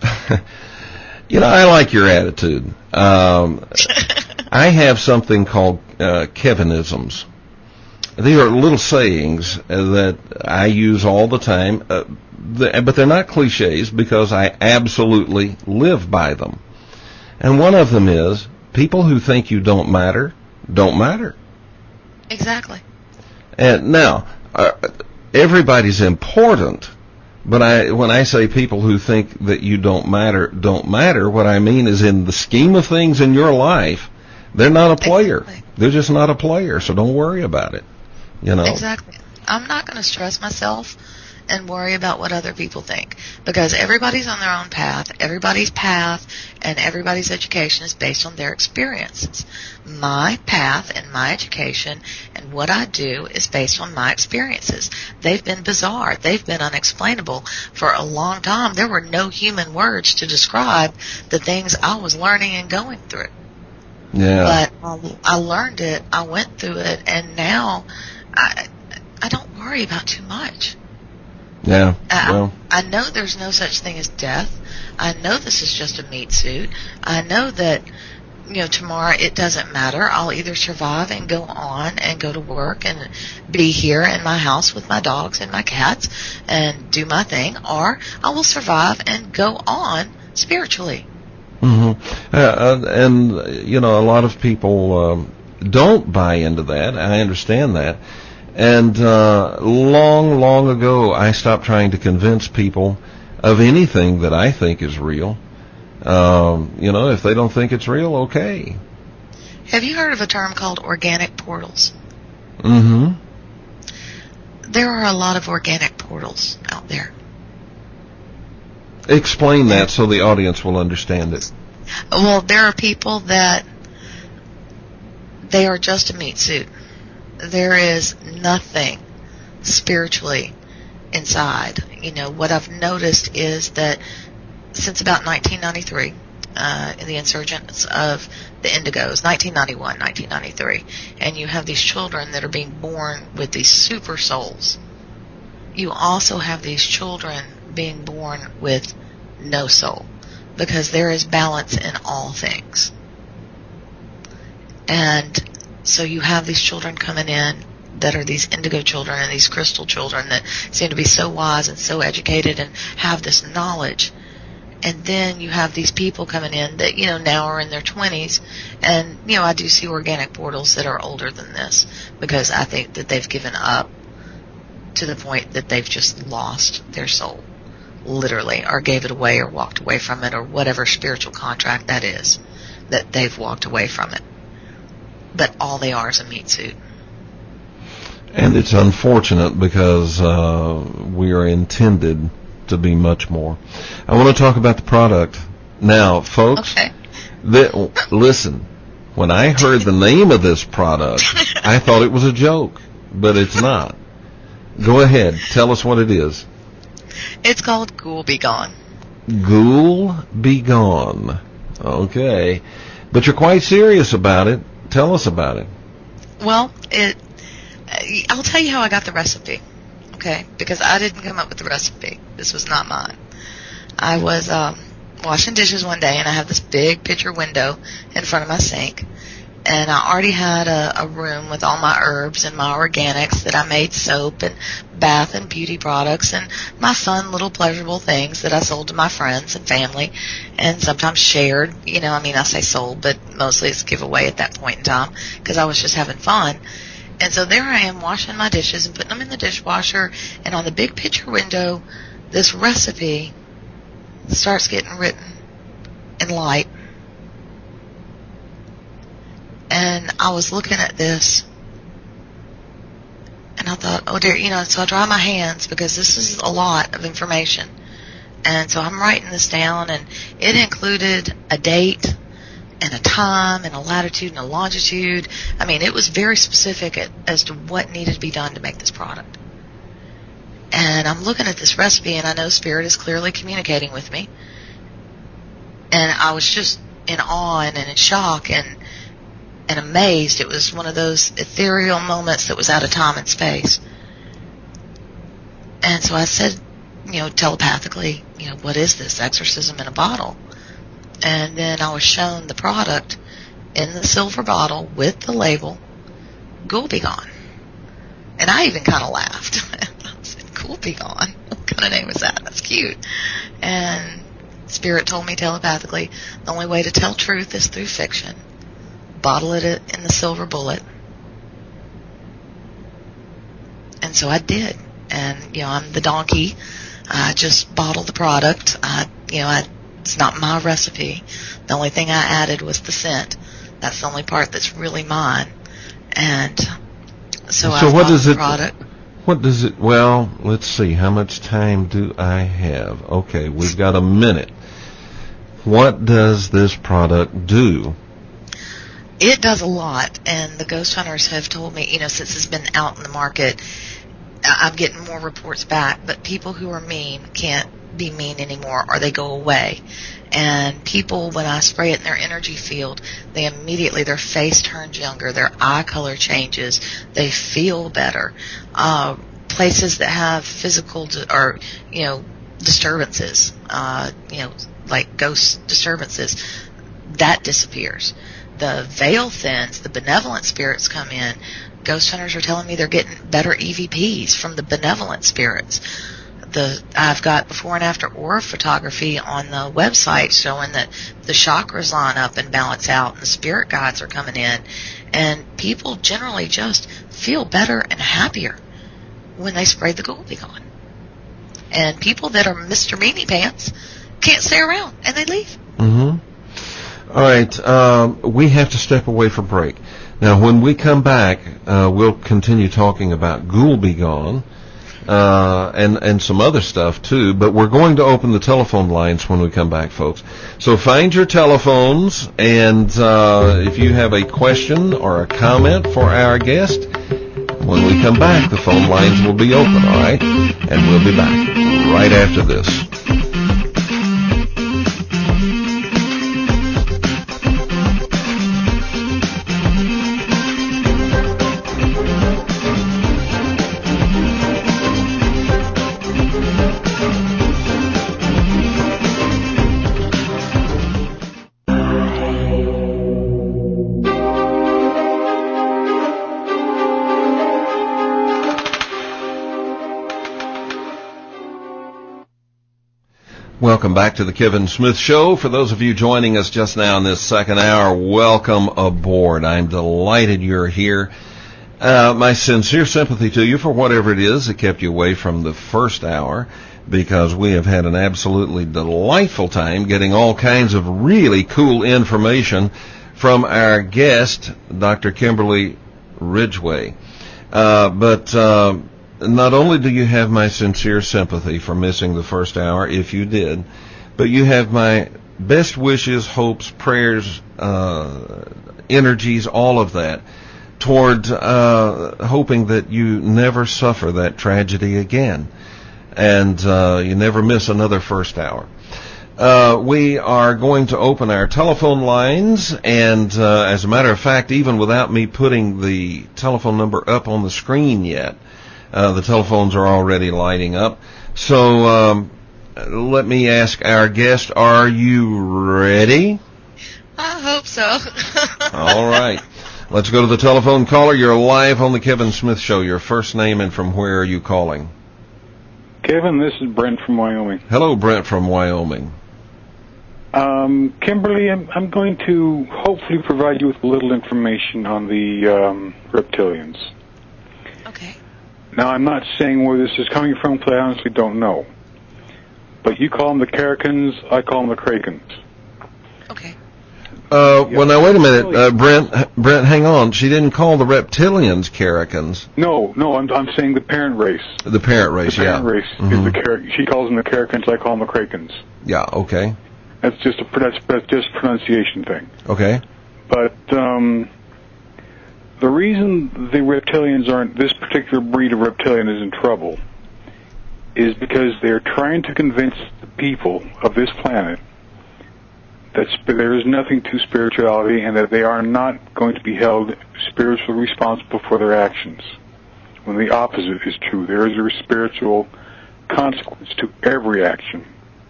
Speaker 2: You know, I like your attitude. Um, I have something called uh, Kevinisms. These are little sayings that I use all the time, uh, the, but they're not cliches because I absolutely live by them. And one of them is, people who think you don't matter, don't matter.
Speaker 3: Exactly.
Speaker 2: And now, uh, everybody's important, but I, when I say people who think that you don't matter, don't matter, what I mean is in the scheme of things in your life, they're not a player.
Speaker 3: Exactly.
Speaker 2: They're just not a player, so don't worry about it. You know?
Speaker 3: Exactly. I'm not going to stress myself and worry about what other people think, because everybody's on their own path. Everybody's path and everybody's education is based on their experiences. My path and my education and what I do is based on my experiences. They've been bizarre. They've been unexplainable. For a long time, there were no human words to describe the things I was learning and going through.
Speaker 2: Yeah.
Speaker 3: But um, I learned it, I went through it, and now I I don't worry about too much.
Speaker 2: Yeah.
Speaker 3: I,
Speaker 2: Well,
Speaker 3: I know there's no such thing as death. I know this is just a meat suit. I know that, you know, tomorrow it doesn't matter. I'll either survive and go on and go to work and be here in my house with my dogs and my cats and do my thing, or I will survive and go on spiritually.
Speaker 2: Mm-hmm. Uh, uh, and, you know, a lot of people um, don't buy into that. I understand that. And uh, long, long ago, I stopped trying to convince people of anything that I think is real. Um, you know, if they don't think it's real, okay.
Speaker 3: Have you heard of a term called organic portals?
Speaker 2: Mm-hmm.
Speaker 3: There are a lot of organic portals out there.
Speaker 2: Explain that so the audience will understand it.
Speaker 3: Well, there are people that they are just a meat suit. There is nothing spiritually inside. You know, what I've noticed is that since about nineteen ninety-three, uh, in the insurgence of the Indigos, nineteen ninety-one, nineteen ninety-three, and you have these children that are being born with these super souls. You also have these children being born with no soul, because there is balance in all things. And so you have these children coming in that are these indigo children and these crystal children that seem to be so wise and so educated and have this knowledge. And then you have these people coming in that, you know, now are in their twenties. And, you know, I do see organic portals that are older than this, because I think that they've given up to the point that they've just lost their soul, literally, or gave it away or walked away from it, or whatever spiritual contract that is, that they've walked away from it. But all they are is a meat suit.
Speaker 2: And it's unfortunate because uh, we are intended to be much more. I want to talk about the product. Now, folks,
Speaker 3: Okay.
Speaker 2: the, listen, when I heard the name of this product, I thought it was a joke, but it's not. Go ahead. Tell us what it is.
Speaker 3: It's called Ghoul Be Gone.
Speaker 2: Ghoul Be Gone. Okay. But you're quite serious about it. Tell us about it.
Speaker 3: Well, it. I'll tell you how I got the recipe, okay? Because I didn't come up with the recipe. This was not mine. I was um, washing dishes one day, and I have this big picture window in front of my sink. And I already had a, a room with all my herbs and my organics that I made soap and bath and beauty products and my fun little pleasurable things that I sold to my friends and family and sometimes shared. You know, I mean, I say sold, but mostly it's giveaway at that point in time because I was just having fun. And so there I am washing my dishes and putting them in the dishwasher, and on the big picture window, this recipe starts getting written in light. And I was looking at this, and I thought, oh dear, you know, so I dry my hands because this is a lot of information. And so I'm writing this down, and it included a date and a time and a latitude and a longitude. I mean, it was very specific at, as to what needed to be done to make this product. And I'm looking at this recipe, and I know Spirit is clearly communicating with me. And I was just in awe and in shock and and amazed. It was one of those ethereal moments that was out of time and space. And so I said, you know, telepathically, you know, what is this? Exorcism in a bottle. And then I was shown the product in the silver bottle with the label, Ghoul Be Gone. And I even kind of laughed. I said, Ghoul Be Gone? What kind of name is that? That's cute. And Spirit told me telepathically, the only way to tell truth is through fiction. Bottle it in the silver bullet. And so I did. And, you know, I'm the donkey. I just bottled the product. I, you know, I, it's not my recipe. The only thing I added was the scent. That's the only part that's really mine. And so, so I
Speaker 2: what does
Speaker 3: the
Speaker 2: it,
Speaker 3: product.
Speaker 2: What does it, well, let's see. How much time do I have? Okay, we've got a minute. What does this product do?
Speaker 3: It does a lot, and the ghost hunters have told me, you know, since it's been out in the market, I'm getting more reports back, but people who are mean can't be mean anymore, or they go away. And people, when I spray it in their energy field, they immediately, their face turns younger, their eye color changes, they feel better. Uh, places that have physical, di- or, you know, disturbances, uh, you know, like ghost disturbances, that disappears. The veil thins, the benevolent spirits come in. Ghost hunters are telling me they're getting better E V Ps from the benevolent spirits. The I've got before and after aura photography on the website showing that the chakras line up and balance out, and the spirit guides are coming in, and people generally just feel better and happier when they spray the Ghoul Be Gone. And people that are Mister Meanie Pants can't stay around, and they leave.
Speaker 2: Mm-hmm. All right, um, we have to step away for break. Now, when we come back, uh, we'll continue talking about Ghoul Be Gone, uh, and, and some other stuff, too, but we're going to open the telephone lines when we come back, folks. So find your telephones, and uh, if you have a question or a comment for our guest, when we come back, the phone lines will be open, all right? And we'll be back right after this. Welcome back to the Kevin Smith Show. For those of you joining us just now in this second hour, welcome aboard. I'm delighted you're here. Uh, my sincere sympathy to you for whatever it is that kept you away from the first hour, because we have had an absolutely delightful time getting all kinds of really cool information from our guest, Doctor Kimberly Ridgway. Uh, but uh, not only do you have my sincere sympathy for missing the first hour, if you did, but you have my best wishes, hopes, prayers, uh, energies, all of that, toward uh, hoping that you never suffer that tragedy again, and uh, you never miss another first hour. Uh, we are going to open our telephone lines, and uh, as a matter of fact, even without me putting the telephone number up on the screen yet, uh, the telephones are already lighting up. So um, let me ask our guest, are you ready?
Speaker 3: I hope so.
Speaker 2: All right. Let's go to the telephone caller. You're live on the Kevin Smith Show. Your first name and from where are you calling?
Speaker 4: Kevin, this is Brent from Wyoming.
Speaker 2: Hello, Brent from Wyoming.
Speaker 4: Um, Kimberly, I'm, I'm going to hopefully provide you with a little information on the um, reptilians.
Speaker 3: Okay.
Speaker 4: Now, I'm not saying where this is coming from because I honestly don't know. But you call them the Karakans, I call them the Krakens.
Speaker 3: Okay.
Speaker 2: Uh, well, now, wait a minute. Uh, Brent, Brent, hang on. She didn't call the reptilians Karakans.
Speaker 4: No, no, I'm, I'm saying the parent race.
Speaker 2: The parent race,
Speaker 4: the parent
Speaker 2: yeah.
Speaker 4: race
Speaker 2: mm-hmm.
Speaker 4: is the Kar- She calls them the Karakans, I call them the Krakens.
Speaker 2: Yeah, okay.
Speaker 4: That's just a that's, that's just a pronunciation thing.
Speaker 2: Okay.
Speaker 4: But um, the reason the reptilians aren't, this particular breed of reptilian is in trouble is because they're trying to convince the people of this planet that sp- there is nothing to spirituality and that they are not going to be held spiritually responsible for their actions. When the opposite is true, there is a spiritual consequence to every action.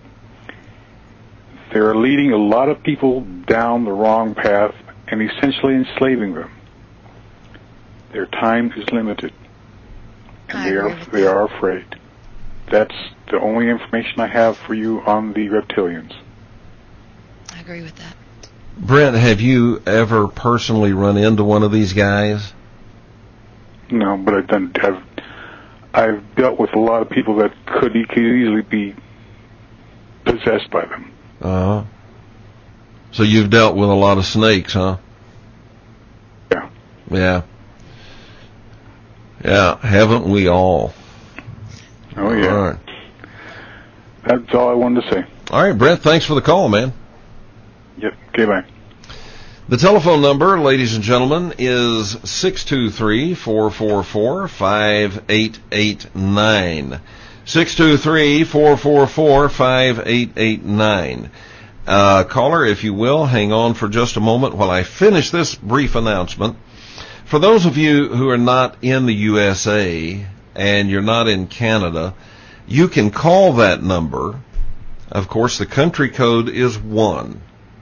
Speaker 4: They're leading a lot of people down the wrong path and essentially enslaving them. Their time is limited, and
Speaker 3: I
Speaker 4: they
Speaker 3: agree
Speaker 4: are
Speaker 3: with
Speaker 4: they
Speaker 3: that.
Speaker 4: are afraid. That's the only information I have for you on the reptilians.
Speaker 3: I agree with that.
Speaker 2: Brent, have you ever personally run into one of these guys?
Speaker 4: No, but I've done. I've, I've dealt with a lot of people that could, e- could easily be possessed by them.
Speaker 2: Uh-huh. So you've dealt with a lot of snakes, huh?
Speaker 4: Yeah.
Speaker 2: Yeah. Yeah, haven't we all?
Speaker 4: Oh, yeah.
Speaker 2: All right.
Speaker 4: That's all I wanted to say.
Speaker 2: All right, Brent, thanks for the call, man.
Speaker 4: Yep. Okay, bye.
Speaker 2: The telephone number, ladies and gentlemen, is six two three, four four four, five eight eight nine. six two three, four four four, five eight eight nine. Uh, caller, if you will, hang on for just a moment while I finish this brief announcement. For those of you who are not in the U S A and you're not in Canada, you can call that number. Of course, the country code is one.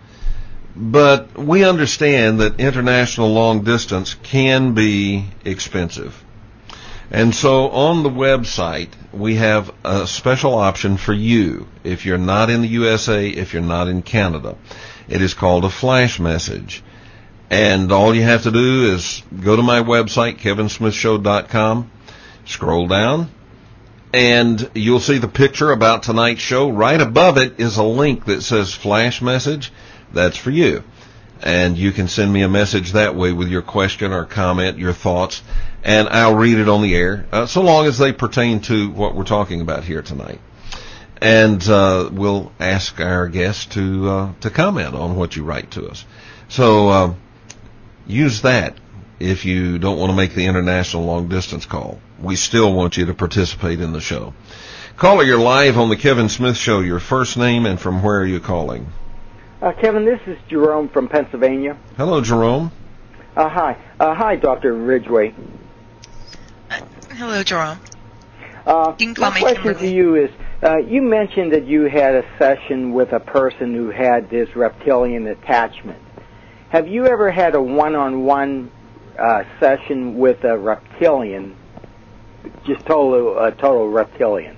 Speaker 2: But we understand that international long distance can be expensive. And so on the website, we have a special option for you if you're not in the U S A, if you're not in Canada. It is called a flash message. And all you have to do is go to my website, kevin smith show dot com, scroll down, and you'll see the picture about tonight's show. Right above it is a link that says flash message. That's for you. And you can send me a message that way with your question or comment, your thoughts, and I'll read it on the air, uh, so long as they pertain to what we're talking about here tonight. And uh, we'll ask our guests to uh, to comment on what you write to us. So uh, use that if you don't want to make the international long-distance call. We still want you to participate in the show. Caller, you're live on the Kevin Smith Show. Your first name and from where are you calling?
Speaker 5: Uh, Kevin, this is Jerome from Pennsylvania.
Speaker 2: Hello, Jerome.
Speaker 5: Uh, hi. Uh, hi, Doctor Ridgway.
Speaker 3: Uh, hello, Jerome.
Speaker 5: Uh,
Speaker 3: You can call
Speaker 5: my
Speaker 3: me
Speaker 5: question
Speaker 3: Kimberly.
Speaker 5: to you is, uh, you mentioned that you had a session with a person who had this reptilian attachment. Have you ever had a one-on-one uh, session with a reptilian, just total, a total reptilian?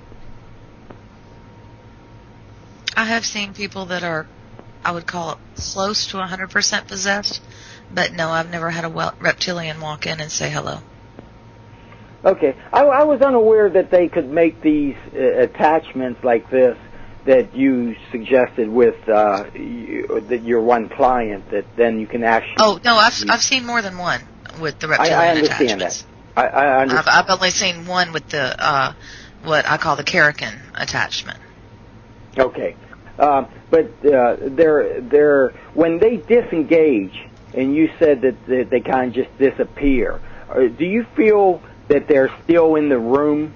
Speaker 3: I have seen people that are, I would call it close to one hundred percent possessed, but no, I've never had a wel- reptilian walk in and say hello.
Speaker 5: Okay. I, I was unaware that they could make these uh, attachments like this that you suggested with uh, you, that your one client, that then you can actually...
Speaker 3: Oh, no, I've I've seen more than one with the reptilian
Speaker 5: I, I understand
Speaker 3: attachments.
Speaker 5: that. I, I understand.
Speaker 3: I've, I've only seen one with the uh, what I call the Kerakin attachment.
Speaker 5: Okay, uh, but uh, they're they're when they disengage, and you said that they, they kind of just disappear. Uh, do you feel that they're still in the room?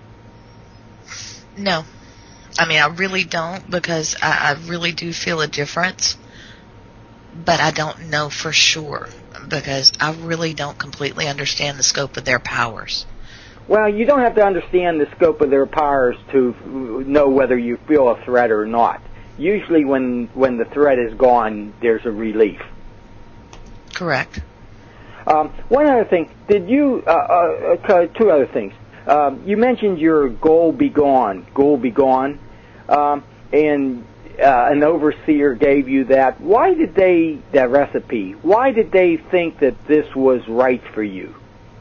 Speaker 3: No, I mean I really don't, because I, I really do feel a difference, but I don't know for sure because I really don't completely understand the scope of their powers.
Speaker 5: Well, you don't have to understand the scope of their powers to know whether you feel a threat or not. Usually when, when the threat is gone, there's a relief.
Speaker 3: Correct.
Speaker 5: Um, one other thing, did you, uh, uh, two other things. Um, you mentioned your goal be gone, goal be gone, um, and uh, an overseer gave you that. Why did they, that recipe, why did they think that this was right for you?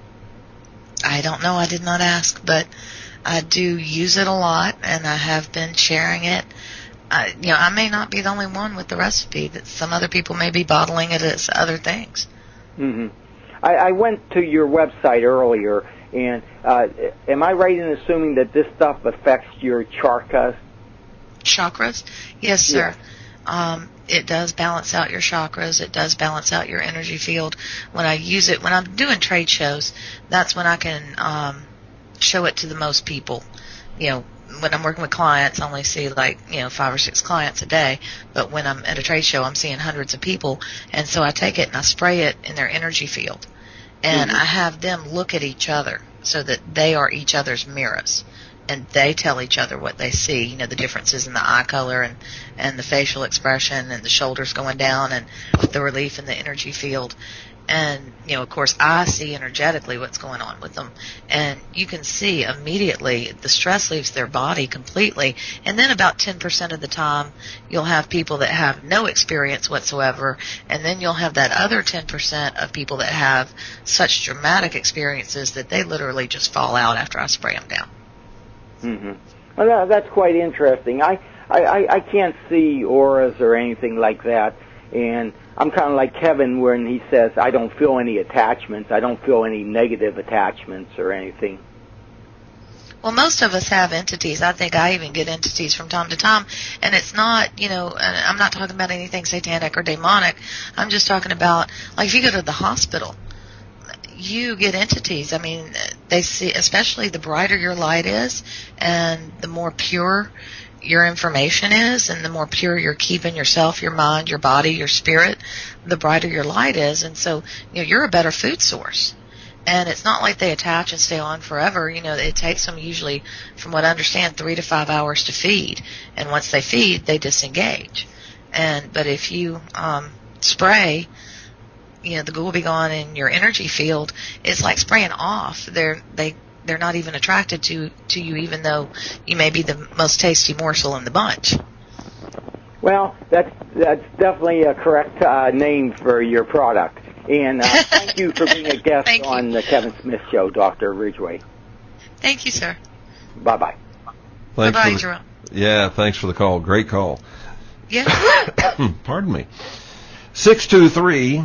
Speaker 3: I don't know. I did not ask, but I do use it a lot, and I have been sharing it. I, you know, I may not be the only one with the recipe. That some other people may be bottling it as other things.
Speaker 5: Mm-hmm. I, I went to your website earlier, and uh, am I right in assuming that this stuff affects your chakras?
Speaker 3: Chakras? Yes, sir.
Speaker 5: Yeah.
Speaker 3: Um, it does balance out your chakras. It does balance out your energy field. When I use it, when I'm doing trade shows, that's when I can um, show it to the most people. You know, when I'm working with clients, I only see like, you know, five or six clients a day. But when I'm at a trade show, I'm seeing hundreds of people. And so I take it and I spray it in their energy field. And
Speaker 5: Mm-hmm.
Speaker 3: I have them look at each other so that they are each other's mirrors. And they tell each other what they see, you know, the differences in the eye color and, and the facial expression and the shoulders going down and the relief in the energy field. And, you know, of course, I see energetically what's going on with them. And you can see immediately the stress leaves their body completely. And then about ten percent of the time, you'll have people that have no experience whatsoever. And then you'll have that other ten percent of people that have such dramatic experiences that they literally just fall out after I spray them down.
Speaker 5: Mm-hmm. Well, that, that's quite interesting. I, I, I can't see auras or anything like that, and I'm kind of like Kevin when he says, I don't feel any attachments. I don't feel any negative attachments or anything.
Speaker 3: Well, most of us have entities. I think I even get entities from time to time, and it's not, you know, I'm not talking about anything satanic or demonic. I'm just talking about, like, if you go to the hospital, you get entities. I mean, they see, especially the brighter your light is and the more pure your information is and the more pure you're keeping yourself, your mind, your body, your spirit, the brighter your light is. And so, you know, you're a better food source. And it's not like they attach and stay on forever. You know, it takes them usually, from what I understand, three to five hours to feed. And once they feed, they disengage. And, but if you, um, spray, you know, the ghoul be gone in your energy field, it's like spraying off. They're, they, they're not even attracted to, to you, even though you may be the most tasty morsel in the bunch.
Speaker 5: Well, that's, that's definitely a correct uh, name for your product. And uh, thank you for being a guest on the Kevin Smith Show, Doctor Ridgway.
Speaker 3: Thank you, sir.
Speaker 5: Bye-bye.
Speaker 2: Thanks
Speaker 3: Bye-bye,
Speaker 2: for the,
Speaker 3: Jerome.
Speaker 2: Yeah, thanks for the call. Great call.
Speaker 3: Yeah.
Speaker 2: Pardon me. six two three,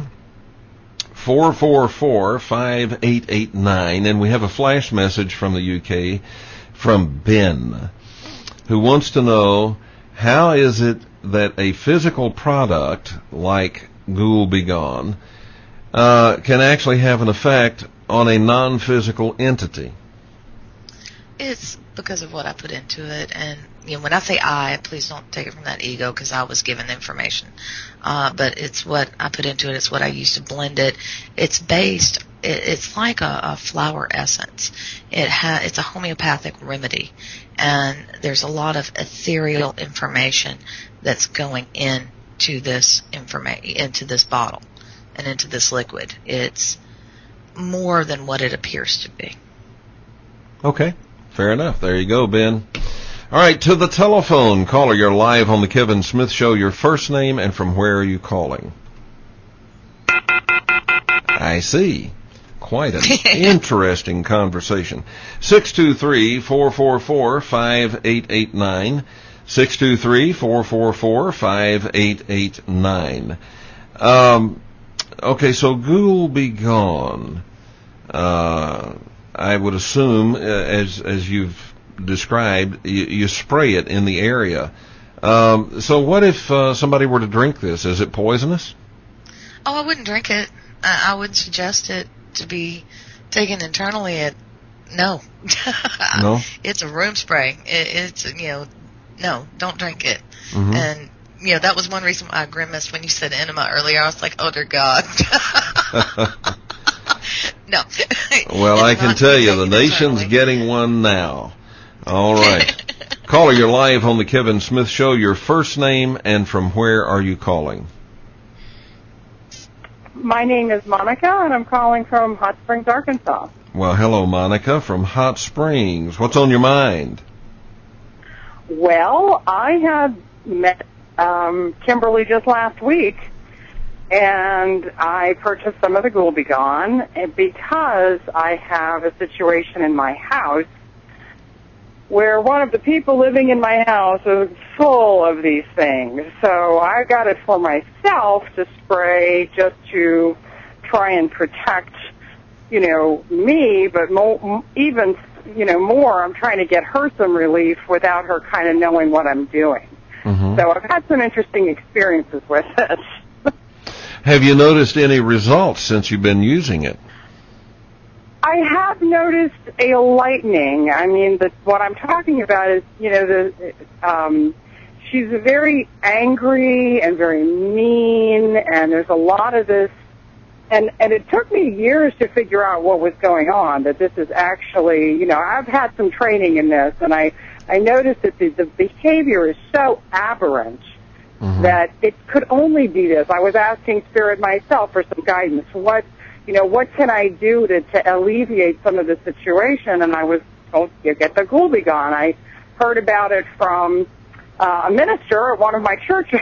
Speaker 2: four four four, five eight eight nine, and we have a flash message from the U K from Ben, who wants to know, how is it that a physical product like Ghoul Be Gone uh, can actually have an effect on a non-physical entity?
Speaker 3: It's because of what I put into it. And, you know, when I say I, please don't take it from that ego, because I was given the information. Uh, but it's what I put into it. It's what I used to blend it. It's based, it, it's like a, a flower essence. It ha, it's a homeopathic remedy. And there's a lot of ethereal information that's going into this informa- into this bottle and into this liquid. It's more than what it appears to be.
Speaker 2: Okay, fair enough. There you go, Ben. All right, to the telephone. Caller, you're live on the Kevin Smith Show. Your first name and from where are you calling? I see. Quite an interesting conversation. six two three, four four four, five eight eight nine. six two three, four four four, five eight eight nine. Um, okay, so Ghoul Be Gone. uh, I would assume, uh, as as you've described, you, you spray it in the area. Um, so what if uh, somebody were to drink this? Is it poisonous?
Speaker 3: Oh, I wouldn't drink it. I, I wouldn't suggest it to be taken internally. It no,
Speaker 2: no.
Speaker 3: It's a room spray. It, it's you know, no, don't drink it.
Speaker 2: Mm-hmm.
Speaker 3: And you know that was one reason why I grimaced when you said enema earlier. I was like, oh dear God. No.
Speaker 2: Well, I can tell you, the nation's internally. Getting one now. All right. Caller, you're live on the Kevin Smith Show. Your first name and from where are you calling?
Speaker 6: My name is Monica, and I'm calling from Hot Springs, Arkansas.
Speaker 2: Well, hello, Monica, from Hot Springs. What's on your mind?
Speaker 6: Well, I had met um, Kimberly just last week, and I purchased some of the Gulbigon because I have a situation in my house where one of the people living in my house is full of these things. So I got it for myself to spray just to try and protect, you know, me, but mo- even, you know, more, I'm trying to get her some relief without her kind of knowing what I'm doing. Mm-hmm. So I've had some interesting experiences with this.
Speaker 2: Have you noticed any results since you've been using it?
Speaker 6: I have noticed a lightening. I mean, the, what I'm talking about is, you know, the um, she's very angry and very mean, and there's a lot of this. And, and it took me years to figure out what was going on, that this is actually, you know, I've had some training in this, and I, I noticed that the, the behavior is so aberrant mm-hmm. that it could only be this. I was asking Spirit myself for some guidance. What, you know, what can I do to, to alleviate some of the situation? And I was told, you get the Gulbigon. I heard about it from uh, a minister at one of my churches.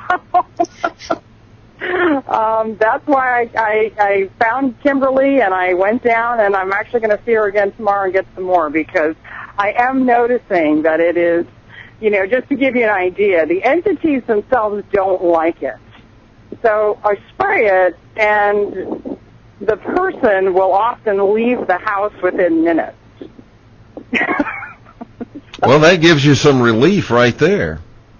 Speaker 6: um, that's why I, I, I found Kimberly, and I went down, and I'm actually going to see her again tomorrow and get some more, because I am noticing that it is, you know, just to give you an idea, the entities themselves don't like it. So I spray it, and the person will often leave the house within minutes.
Speaker 2: Well, that gives you some relief right there.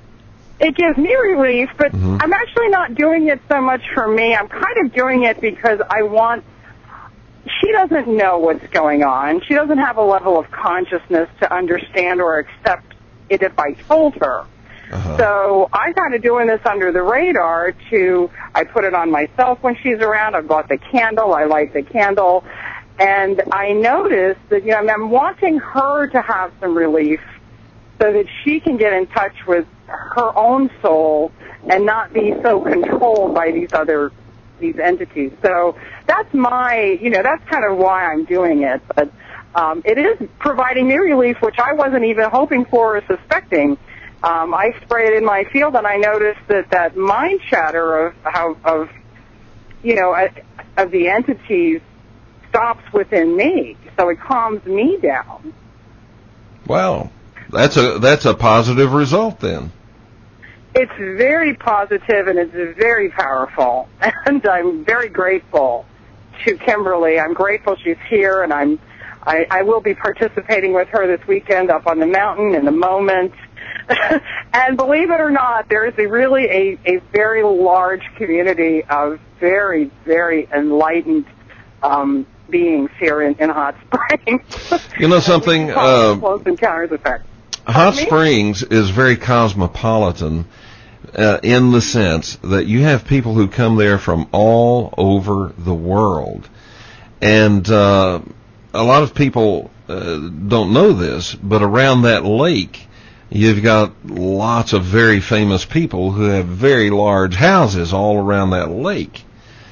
Speaker 6: It gives me relief, but
Speaker 2: mm-hmm.
Speaker 6: I'm actually not doing it so much for me. I'm kind of doing it because I want... She doesn't know what's going on. She doesn't have a level of consciousness to understand or accept it if I told her. Uh-huh. So I'm kind of doing this under the radar to... I put it on myself when she's around. I bought the candle. I light the candle. And I noticed that, you know, I'm wanting her to have some relief so that she can get in touch with her own soul and not be so controlled by these other these entities. So that's my, you know, that's kind of why I'm doing it. But um, it is providing me relief, which I wasn't even hoping for or suspecting. Um, I spray it in my field, and I noticed that that mind chatter of how of you know of the entities stops within me, so it calms me down.
Speaker 2: Wow. That's a that's a positive result then.
Speaker 6: It's very positive, and it's very powerful, and I'm very grateful to Kimberly. I'm grateful she's here, and I'm I, I will be participating with her this weekend up on the mountain in the moment. And believe it or not, there is a really a, a very large community of very, very enlightened um, beings here in, in Hot Springs.
Speaker 2: You know something? Uh,
Speaker 6: Close Encounters effect.
Speaker 2: Hot Springs is very cosmopolitan uh, in the sense that you have people who come there from all over the world. And uh, a lot of people uh, don't know this, but around that lake, you've got lots of very famous people who have very large houses all around that lake.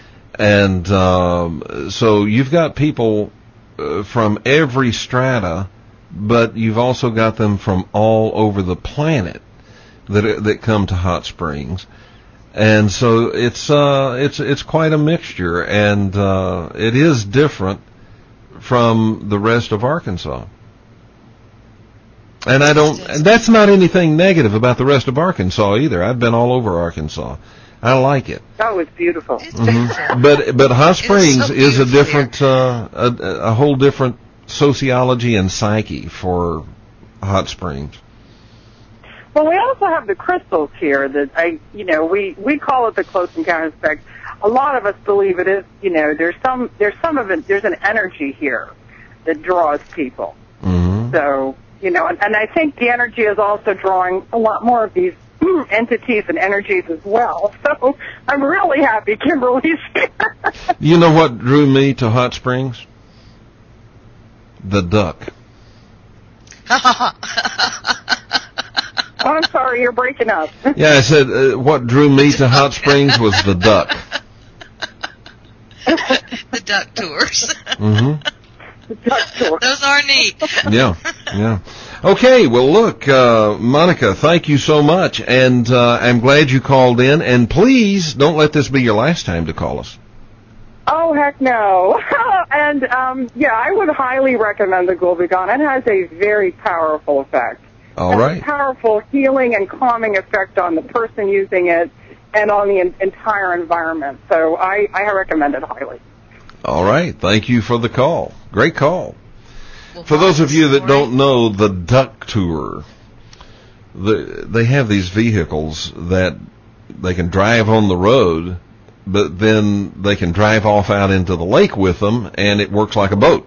Speaker 2: And um, so you've got people uh, from every strata, but you've also got them from all over the planet that that come to Hot Springs, and so it's uh it's it's quite a mixture, and uh, it is different from the rest of Arkansas. And I don't. And that's not anything negative about the rest of Arkansas either. I've been all over Arkansas. I like it.
Speaker 6: That was beautiful.
Speaker 3: It's beautiful.
Speaker 2: Mm-hmm. But but Hot Springs
Speaker 3: so
Speaker 2: is a
Speaker 3: beautiful
Speaker 2: different, uh, a, a whole different sociology and psyche for Hot Springs.
Speaker 6: Well, we also have the crystals here that I, you know, we, we call it the close encounter effect. A lot of us believe it is, you know, there's some, there's some of it, there's an energy here that draws people.
Speaker 2: Mm-hmm.
Speaker 6: So, you know, and, and I think the energy is also drawing a lot more of these entities and energies as well. So I'm really happy Kimberly's here.
Speaker 2: You know what drew me to Hot Springs? The duck.
Speaker 6: Oh, I'm sorry, you're breaking up.
Speaker 2: Yeah, I said uh, what drew me to Hot Springs was the duck.
Speaker 3: The duck tours.
Speaker 2: Mm-hmm.
Speaker 6: The duck tour.
Speaker 3: Those are neat.
Speaker 2: Yeah, yeah. Okay, well, look, uh, Monica, thank you so much, and uh, I'm glad you called in, and please don't let this be your last time to call us.
Speaker 6: Oh, heck no. And, um, yeah, I would highly recommend the Glucagon. It has a very powerful effect.
Speaker 2: All
Speaker 6: It has
Speaker 2: right.
Speaker 6: a powerful healing and calming effect on the person using it and on the en- entire environment. So I, I recommend it highly.
Speaker 2: All right, thank you for the call. Great call.
Speaker 3: Well,
Speaker 2: For those of you that
Speaker 3: story-
Speaker 2: don't know the Duck Tour, the, they have these vehicles that they can drive on the road, but then they can drive off out into the lake with them, and it works like a boat.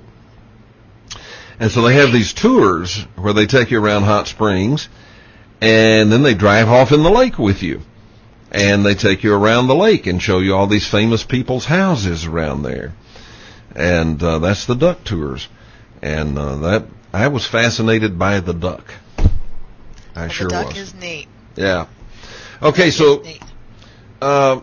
Speaker 2: And so they have these tours where they take you around Hot Springs, and then they drive off in the lake with you. And they take you around the lake and show you all these famous people's houses around there. And uh, that's the Duck Tours. And uh, that I was fascinated by the duck. I
Speaker 3: well,
Speaker 2: sure
Speaker 3: the duck
Speaker 2: was.
Speaker 3: is neat.
Speaker 2: Yeah. Okay,
Speaker 3: Duck
Speaker 2: so
Speaker 3: is neat.
Speaker 2: uh,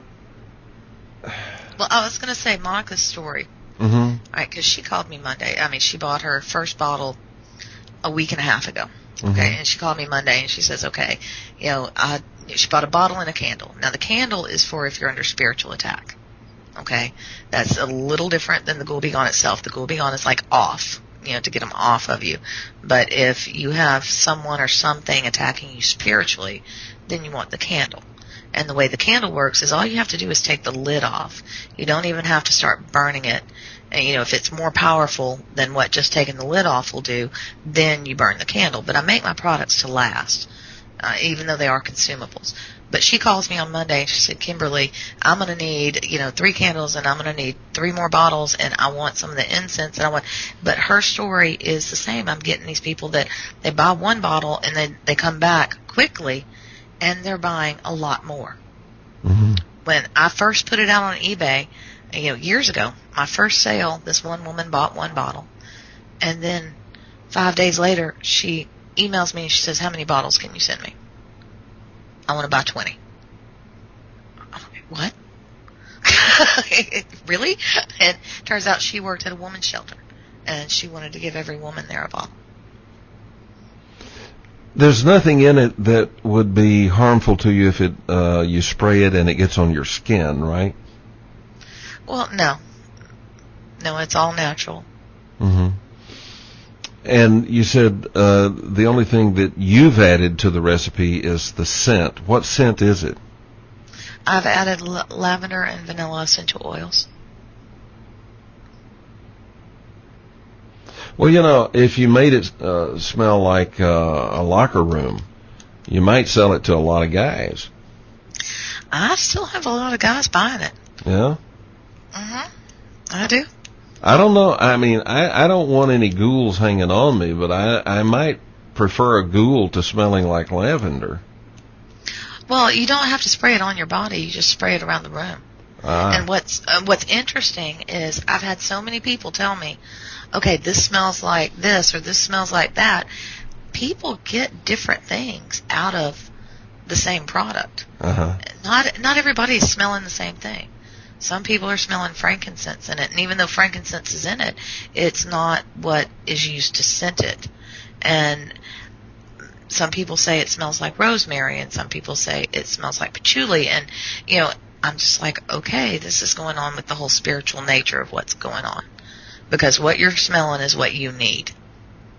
Speaker 3: Well, I was going to say Monica's story.
Speaker 2: mm-hmm.
Speaker 3: All right, because she called me Monday. I mean, she bought her first bottle a week and a half ago. Okay,
Speaker 2: Mhm.
Speaker 3: and she called me Monday and she says, okay, you know, I, she bought a bottle and a candle. Now, the candle is for if you're under spiritual attack. Okay, that's a little different than the Gulbigon itself. The Gulbigon is like off, you know, to get them off of you. But if you have someone or something attacking you spiritually, then you want the candle. And the way the candle works is all you have to do is take the lid off. You don't even have to start burning it. And, you know, if it's more powerful than what just taking the lid off will do, then you burn the candle. But I make my products to last, uh, even though they are consumables. But she calls me on Monday and she said, Kimberly, I'm going to need, you know, three candles and I'm going to need three more bottles and I want some of the incense and I want, but her story is the same. I'm getting these people that they buy one bottle and then they come back quickly and they're buying a lot more.
Speaker 2: Mm-hmm.
Speaker 3: When I first put it out on eBay, you know, years ago, my first sale, this one woman bought one bottle and then five days later she emails me and she says, how many bottles can you send me? I want to buy twenty. What? Really? And turns out she worked at a woman's shelter, and she wanted to give every woman there a bottle.
Speaker 2: There's nothing in it that would be harmful to you if it uh, you spray it and it gets on your skin, right?
Speaker 3: Well, no. No, it's all natural.
Speaker 2: Mm-hmm. And you said uh, the only thing that you've added to the recipe is the scent. What scent is it?
Speaker 3: I've added l- lavender and vanilla essential oils.
Speaker 2: Well, you know, if you made it uh, smell like uh, a locker room, you might sell it to a lot of guys.
Speaker 3: I still have a lot of guys buying it.
Speaker 2: Yeah?
Speaker 3: Mm-hmm. I do.
Speaker 2: I don't know. I mean, I, I don't want any ghouls hanging on me, but I, I might prefer a ghoul to smelling like lavender.
Speaker 3: Well, you don't have to spray it on your body. You just spray it around the room.
Speaker 2: Ah.
Speaker 3: And what's uh, what's interesting is I've had so many people tell me, okay, this smells like this or this smells like that. People get different things out of the same product.
Speaker 2: Uh-huh.
Speaker 3: Not not everybody is smelling the same thing. Some people are smelling frankincense in it, and even though frankincense is in it, it's not what is used to scent it. And some people say it smells like rosemary, and some people say it smells like patchouli. And, you know, I'm just like, okay, this is going on with the whole spiritual nature of what's going on. Because what you're smelling is what you need.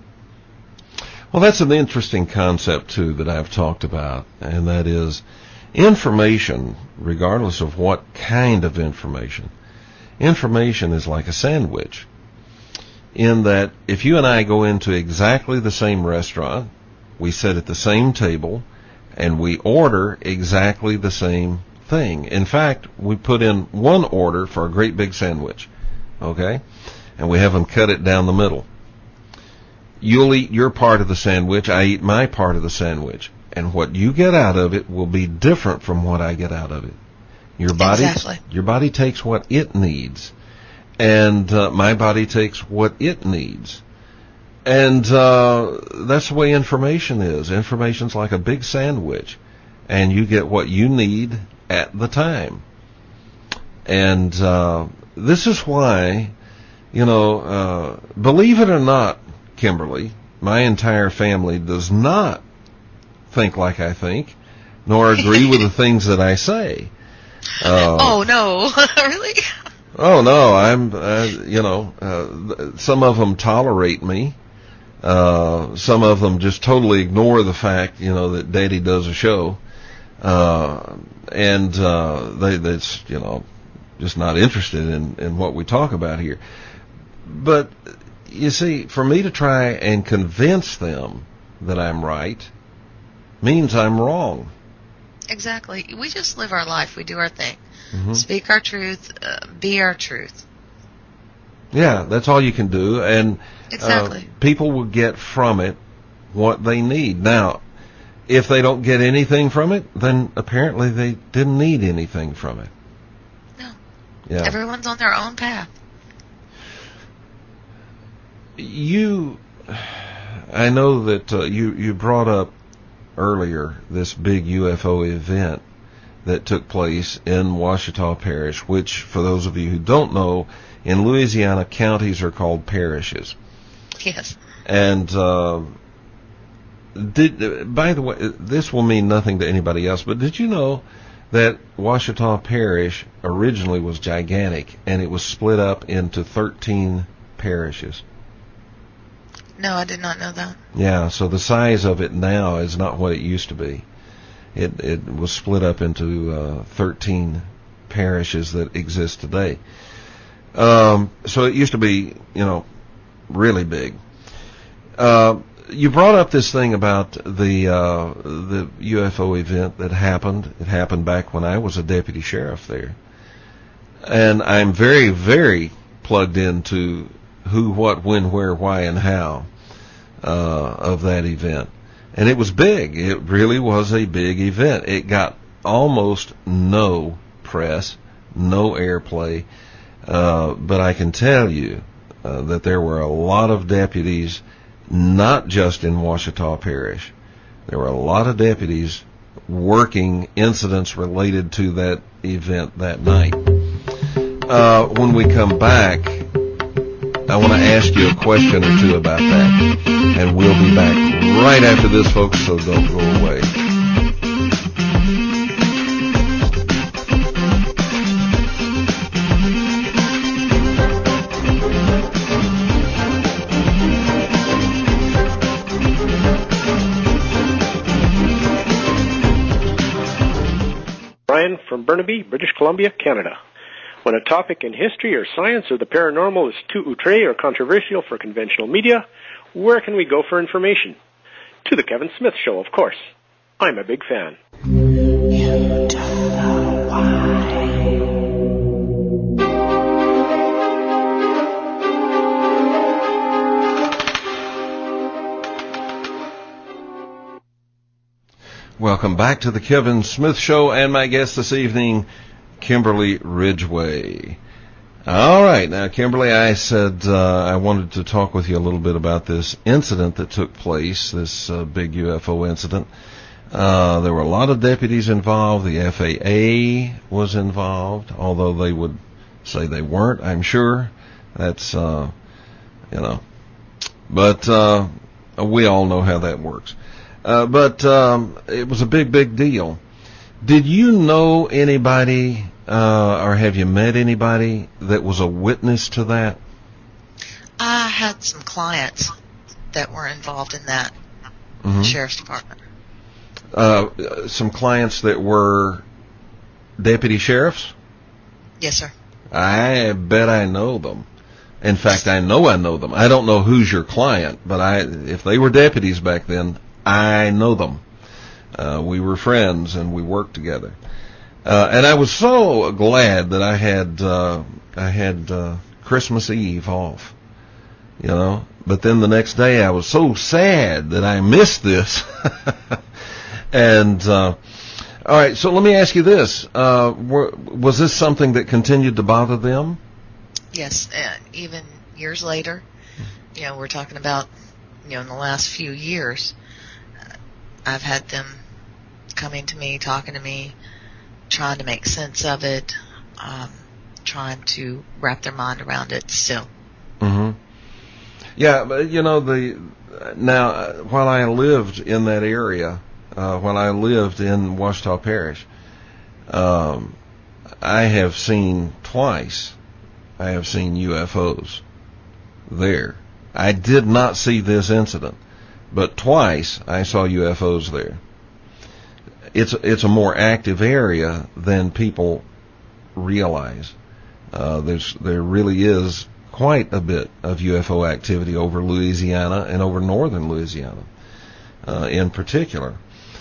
Speaker 2: Well, that's an interesting concept, too, that I've talked about, and that is Information, regardless of what kind of information, information is like a sandwich, in that if you and I go into exactly the same restaurant, we sit at the same table, and we order exactly the same thing. In fact, we put in one order for a great big sandwich, okay? And we have them cut it down the middle. You'll eat your part of the sandwich, I eat my part of the sandwich. And what you get out of it will be different from what I get out of it. Your body,
Speaker 3: exactly.
Speaker 2: Your body takes what it needs, and uh, my body takes what it needs. And uh, that's the way information is. Information's like a big sandwich, and you get what you need at the time. And uh, this is why, you know, uh, believe it or not, Kimberly, my entire family does not think like I think, nor agree with the things that I say. Uh,
Speaker 3: oh no, really?
Speaker 2: Oh no, I'm, uh, you know, uh, some of them tolerate me. Uh, some of them just totally ignore the fact, you know, that Daddy does a show, uh, and uh, they, that's, you know, just not interested in, in what we talk about here. But you see, for me to try and convince them that I'm right means I'm wrong.
Speaker 3: Exactly. We just live our life. We do our thing.
Speaker 2: Mm-hmm.
Speaker 3: Speak our truth. Uh, be our truth.
Speaker 2: Yeah, that's all you can do. And
Speaker 3: exactly.
Speaker 2: uh, people will get from it what they need. Now, if they don't get anything from it, then apparently they didn't need anything from it.
Speaker 3: No.
Speaker 2: Yeah.
Speaker 3: Everyone's on their own path.
Speaker 2: You, I know that uh, you, you brought up earlier this big U F O event that took place in Ouachita Parish, which, for those of you who don't know, in Louisiana, counties are called parishes.
Speaker 3: Yes.
Speaker 2: And uh, did, by the way, this will mean nothing to anybody else, but did you know that Ouachita Parish originally was gigantic, and it was split up into thirteen parishes?
Speaker 3: No, I did not know that.
Speaker 2: Yeah, so the size of it now is not what it used to be. It it was split up into uh, thirteen parishes that exist today. Um, so it used to be, you know, really big. Uh, you brought up this thing about the uh, the U F O event that happened. It happened back when I was a deputy sheriff there, and I'm very, very plugged into who, what, when, where, why, and how uh, of that event. And it was big. It really was a big event. It got almost no press, no airplay. Uh, but I can tell you uh, that there were a lot of deputies, not just in Ouachita Parish. There were a lot of deputies working incidents related to that event that night. Uh, when we come back, I want to ask you a question or two about that. And we'll be back right after this, folks, so don't go away.
Speaker 7: Brian from Burnaby, British Columbia, Canada. When a topic in history or science or the paranormal is too outre or controversial for conventional media, where can we go for information? To the Kevin Smith Show, of course. I'm a big fan. You don't know why.
Speaker 2: Welcome back to the Kevin Smith Show, and my guest this evening, Kimberly Ridgway. All right, now, Kimberly, I said uh, I wanted to talk with you a little bit about this incident that took place, this uh, big U F O incident. Uh, there were a lot of deputies involved. The F A A was involved, although they would say they weren't, I'm sure. That's, uh, you know, but uh, we all know how that works. Uh, but um, it was a big, big deal. Did you know anybody, uh, or have you met anybody that was a witness to that?
Speaker 3: I had some clients that were involved in that
Speaker 2: Mm-hmm.
Speaker 3: sheriff's department.
Speaker 2: uh, some clients that were deputy sheriffs?
Speaker 3: Yes, sir.
Speaker 2: I bet I know them. In fact, I know I know them. I don't know who's your client, but I, if they were deputies back then, I know them. Uh, we were friends and we worked together. Uh, and I was so glad that I had, uh, I had, uh, Christmas Eve off, you know, but then the next day I was so sad that I missed this. and, uh, all right, so let me ask you this. Uh, were, was this something that continued to bother them?
Speaker 3: Yes, and even years later, you know, we're talking about, you know, in the last few years, uh, I've had them coming to me, talking to me, trying to make sense of it, um, trying to wrap their mind around it still.
Speaker 2: Mm-hmm. Yeah, but, you know, the now, uh, while I lived in that area, uh, while I lived in Ouachita Parish, um, I have seen twice, I have seen U F Os there. I did not see this incident, but twice I saw U F Os there. It's it's a more active area than people realize. Uh, there's there really is quite a bit of U F O activity over Louisiana and over northern Louisiana, uh, in particular.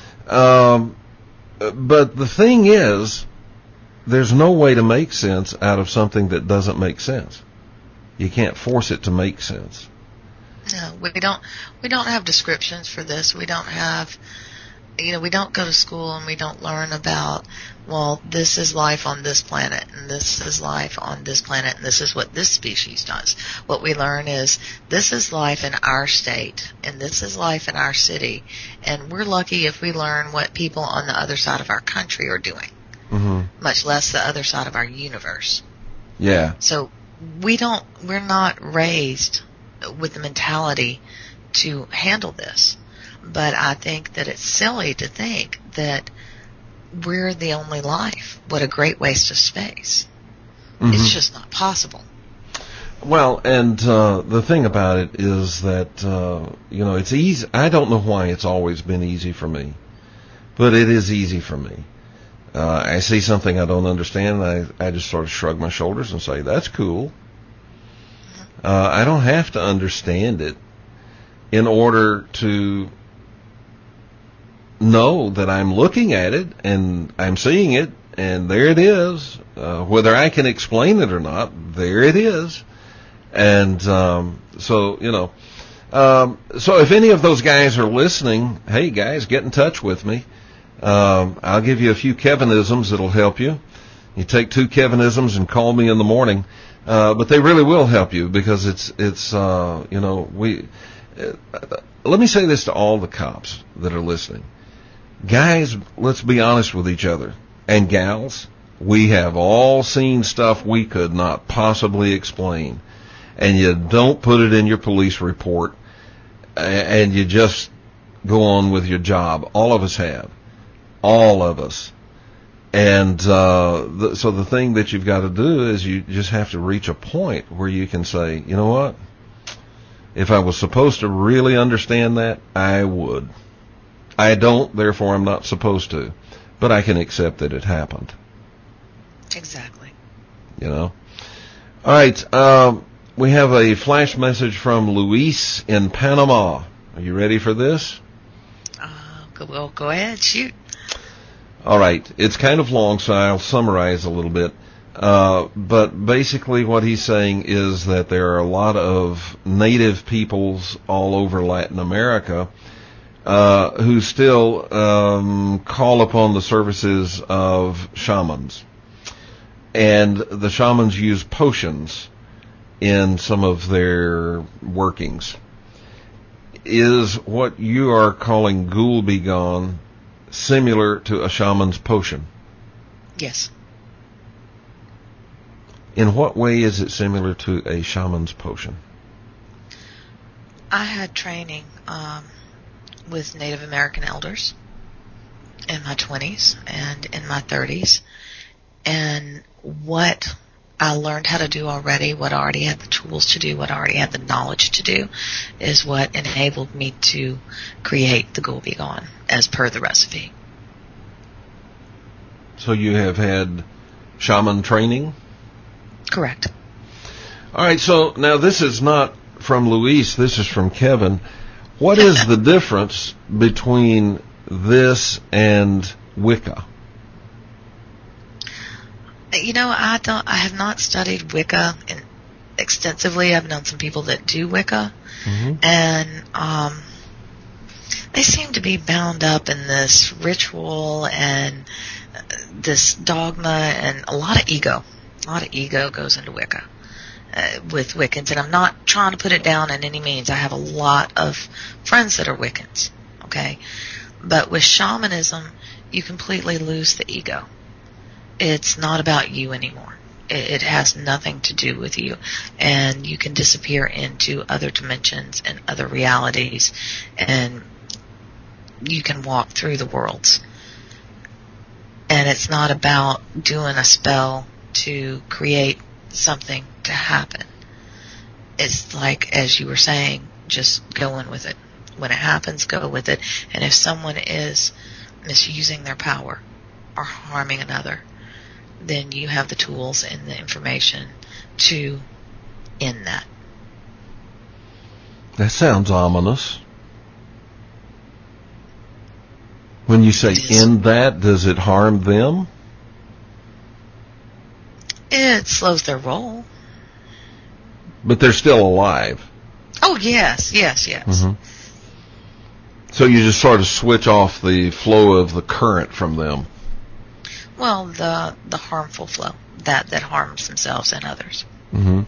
Speaker 2: Um, but the thing is, there's no way to make sense out of something that doesn't make sense. You can't force it to make sense.
Speaker 3: No, we don't. We don't have descriptions for this. We don't have. You know, we don't go to school and we don't learn about, well, this is life on this planet and this is life on this planet and this is what this species does. What we learn is this is life in our state and this is life in our city, and we're lucky if we learn what people on the other side of our country are doing, mm-hmm. much less the other side of our universe.
Speaker 2: Yeah.
Speaker 3: So we don't, we're not raised with the mentality to handle this. But I think that it's silly to think that we're the only life. What a great waste of space. Mm-hmm. It's just not possible.
Speaker 2: Well, and uh, the thing about it is that, uh, you know, it's easy. I don't know why it's always been easy for me, but it is easy for me. Uh, I see something I don't understand, and I, I just sort of shrug my shoulders and say, that's cool. Mm-hmm. Uh, I don't have to understand it in order to know that I'm looking at it and I'm seeing it and there it is. Uh, whether I can explain it or not, there it is. And um, so, you know, um, so if any of those guys are listening, hey guys, get in touch with me. Um, I'll give you a few Kevinisms that'll help you. You take two Kevinisms and call me in the morning. Uh, but they really will help you because it's, it's, uh, you know, we, uh, let me say this to all the cops that are listening. Guys, let's be honest with each other. And gals, we have all seen stuff we could not possibly explain. And you don't put it in your police report and you just go on with your job. All of us have. All of us. And uh, the, so the thing that you've got to do is you just have to reach a point where you can say, you know what? If I was supposed to really understand that, I would. I don't, therefore I'm not supposed to. But I can accept that it happened.
Speaker 3: Exactly.
Speaker 2: You know? All right. Um, we have a flash message from Luis in Panama. Are you ready for this?
Speaker 3: Uh, go, well, go ahead. Shoot.
Speaker 2: All right. It's kind of long, so I'll summarize a little bit. Uh, but basically what he's saying is that there are a lot of native peoples all over Latin America Uh, who still um, call upon the services of shamans. And the shamans use potions in some of their workings. Is what you are calling Ghoul Begone similar to a shaman's potion?
Speaker 3: Yes.
Speaker 2: In what way is it similar to a shaman's potion?
Speaker 3: I had training um, with Native American elders in my twenties and in my thirties. And what I learned how to do already, what I already had the tools to do, what I already had the knowledge to do, is what enabled me to create the Ghoul Begone as per the recipe.
Speaker 2: So you have had shaman training?
Speaker 3: Correct.
Speaker 2: All right, so now this is not from Luis, this is from Kevin. What is the difference between this and Wicca?
Speaker 3: You know, I don't. I have not studied Wicca in, extensively. I've known some people that do Wicca, mm-hmm. and um, they seem to be bound up in this ritual and this dogma and a lot of ego. A lot of ego goes into Wicca uh, with Wiccans, and I'm not trying to put it down in any means. I have a lot of friends that are Wiccans, okay? But with shamanism, you completely lose the ego. It's not about you anymore. It, it has nothing to do with you, and you can disappear into other dimensions and other realities, and you can walk through the worlds. And it's not about doing a spell to create something to happen. It's like, as you were saying, just going with it. When it happens, go with it. And if someone is misusing their power or harming another, then you have the tools and the information to end that.
Speaker 2: That sounds ominous. When you say end that, does it harm them?
Speaker 3: It slows their roll.
Speaker 2: But they're still alive.
Speaker 3: Oh, yes, yes, yes.
Speaker 2: Mm-hmm. So you just sort of switch off the flow of the current from them.
Speaker 3: Well, the the harmful flow, that, that harms themselves and others.
Speaker 2: Mm-hmm.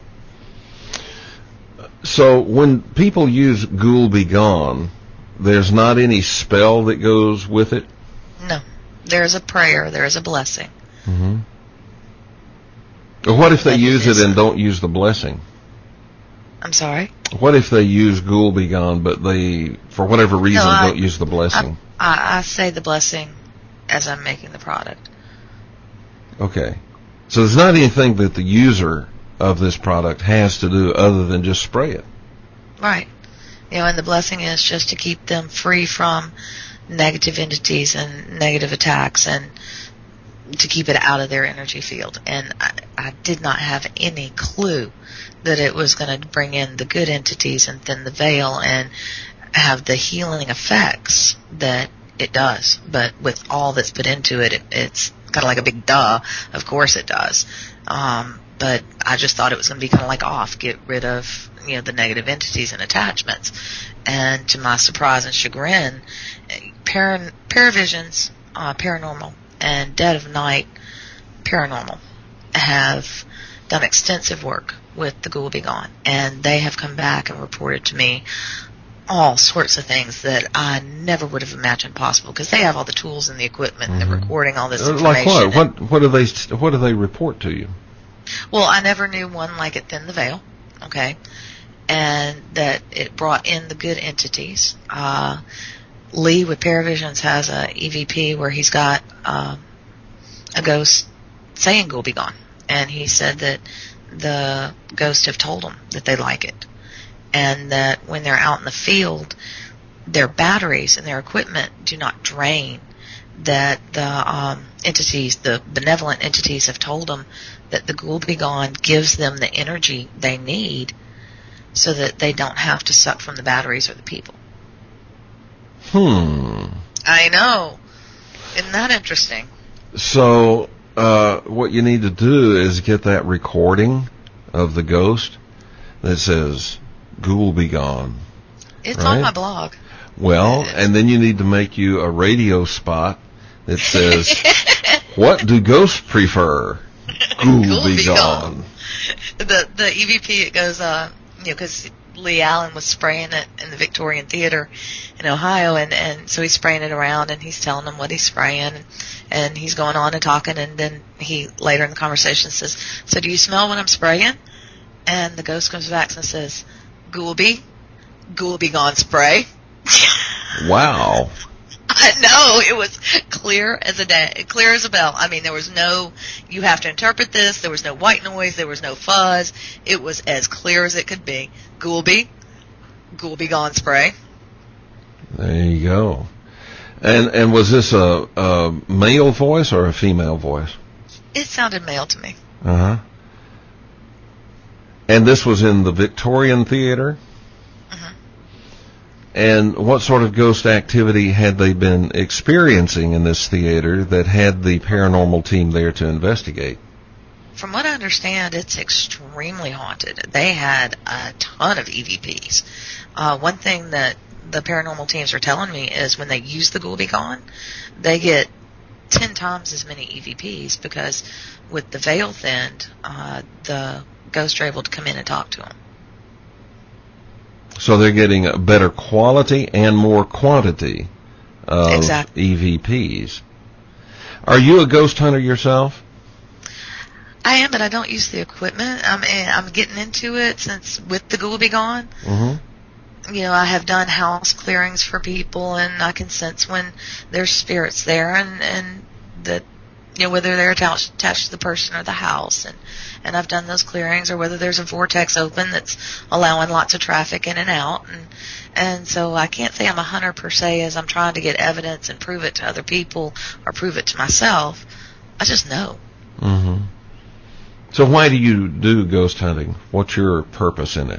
Speaker 2: So when people use Ghoul Be Gone, there's not any spell that goes with it?
Speaker 3: No. There's a prayer, there's a blessing.
Speaker 2: Mm-hmm. What if they
Speaker 3: and
Speaker 2: use it and don't use the blessing?
Speaker 3: I'm sorry?
Speaker 2: What if they use Ghoul Be Gone, but they, for whatever reason,
Speaker 3: no, I,
Speaker 2: don't use the blessing?
Speaker 3: I, I, I say the blessing as I'm making the product.
Speaker 2: Okay. So there's not anything that the user of this product has to do other than just spray it.
Speaker 3: Right. You know, and the blessing is just to keep them free from negative entities and negative attacks and to keep it out of their energy field. And I, I did not have any clue that it was going to bring in the good entities and thin the veil and have the healing effects that it does. But with all that's put into it, it it's kind of like a big duh. Of course it does. Um, but I just thought it was going to be kind of like off, get rid of, you know, the negative entities and attachments. And to my surprise and chagrin, Par- Paravisions, uh, Paranormal, and Dead of Night Paranormal have done extensive work with the Ghoul Be Gone, and they have come back and reported to me all sorts of things that I never would have imagined possible, because they have all the tools and the equipment mm-hmm. and the recording all this information.
Speaker 2: Like what? What? What do they? What do they report to you?
Speaker 3: Well, I never knew one like it thinned the veil, okay, and that it brought in the good entities. Uh, Lee with Paravisions has a E V P where he's got uh, a ghost saying Ghoul Be Gone, and he said that the ghosts have told him that they like it, and that when they're out in the field, their batteries and their equipment do not drain, that the um, entities, the benevolent entities have told them that the Ghoul Be Gone gives them the energy they need so that they don't have to suck from the batteries or the people.
Speaker 2: Hmm.
Speaker 3: I know. Isn't that interesting?
Speaker 2: So, uh, what you need to do is get that recording of the ghost that says, Ghoul Be Gone.
Speaker 3: It's
Speaker 2: right?
Speaker 3: on my blog.
Speaker 2: Well, and then you need to make you a radio spot that says, what do ghosts prefer? Ghoul, Ghoul Be, be gone. gone.
Speaker 3: The the E V P, it goes, uh, you know, because Lee Allen was spraying it in the Victorian Theater in Ohio, and, and so he's spraying it around, and he's telling them what he's spraying, and, and he's going on and talking, and then he, later in the conversation, says, so do you smell what I'm spraying? And the ghost comes back and says, Ghoul Be, Ghoul Be Gone spray.
Speaker 2: Wow.
Speaker 3: I know, it was clear as a day, clear as a bell. I mean, there was no, you have to interpret this, there was no white noise, there was no fuzz. It was as clear as it could be. Ghoul Be, Ghoul Be Gone spray.
Speaker 2: There you go. And and was this a, a male voice or a female voice?
Speaker 3: It sounded male to me.
Speaker 2: Uh-huh. And this was in the Victorian Theater?
Speaker 3: Mm-hmm.
Speaker 2: And what sort of ghost activity had they been experiencing in this theater that had the paranormal team there to investigate?
Speaker 3: From what I understand, it's extremely haunted. They had a ton of E V Ps. Uh, one thing that the paranormal teams are telling me is when they use the Ghouls Be Gone, they get ten times as many E V Ps because with the veil thinned, uh, the ghosts are able to come in and talk to them.
Speaker 2: So they're getting a better quality and more quantity of
Speaker 3: exactly.
Speaker 2: E V Ps. Are you a ghost hunter yourself?
Speaker 3: I am, but I don't use the equipment. I'm I'm getting into it since with the Ghouls Be Gone.
Speaker 2: Mm-hmm.
Speaker 3: You know, I have done house clearings for people, and I can sense when there's spirits there, and and that, you know, whether they're attached, attached to the person or the house, and and I've done those clearings, or whether there's a vortex open that's allowing lots of traffic in and out, and and so I can't say I'm a hunter per se, as I'm trying to get evidence and prove it to other people or prove it to myself. I just know.
Speaker 2: Mm-hmm. So why do you do ghost hunting? What's your purpose in it?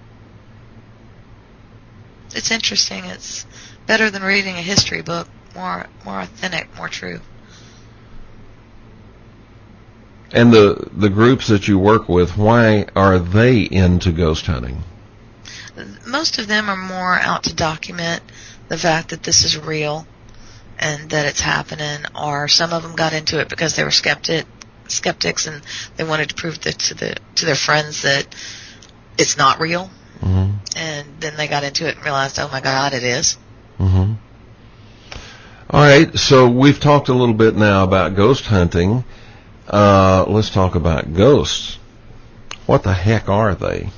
Speaker 3: It's interesting. It's better than reading a history book. More, more authentic, more true.
Speaker 2: And the the groups that you work with, why are they into ghost hunting?
Speaker 3: Most of them are more out to document the fact that this is real and that it's happening. Or some of them got into it because they were skeptic, skeptics and they wanted to prove that to the to their friends that it's not real.
Speaker 2: Mm-hmm.
Speaker 3: And then they got into it and realized, oh my God, it is.
Speaker 2: Mm-hmm. All right, so we've talked a little bit now about ghost hunting. Uh, let's talk about ghosts. What the heck are they?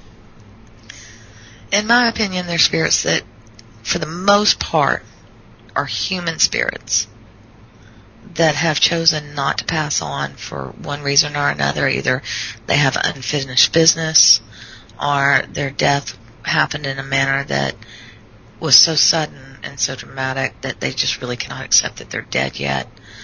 Speaker 3: In my opinion, they're spirits that, for the most part, are human spirits that have chosen not to pass on for one reason or another. Either they have unfinished business, or their death happened in a manner that was so sudden and so dramatic that they just really cannot accept that they're dead yet.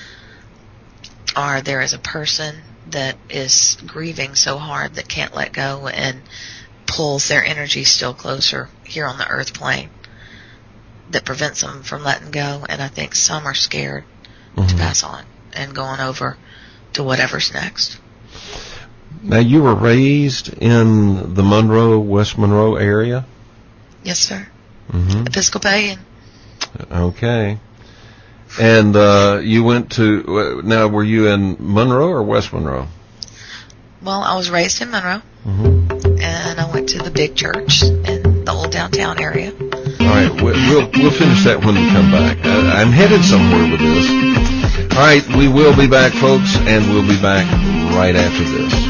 Speaker 3: Or there is a person that is grieving so hard that can't let go and pulls their energy still closer here on the earth plane that prevents them from letting go. And I think some are scared mm-hmm. to pass on and going over to whatever's next.
Speaker 2: Now, you were raised in the Monroe, West Monroe area?
Speaker 3: Yes, sir.
Speaker 2: Mm-hmm.
Speaker 3: Episcopalian.
Speaker 2: Okay. And uh, you went to, now were you in Monroe or West Monroe?
Speaker 3: Well, I was raised in Monroe.
Speaker 2: Mm-hmm.
Speaker 3: And I went to the big church in the old downtown area.
Speaker 2: All right, we'll we'll finish that when we come back. I, I'm headed somewhere with this. All right, we will be back, folks, and we'll be back right after this.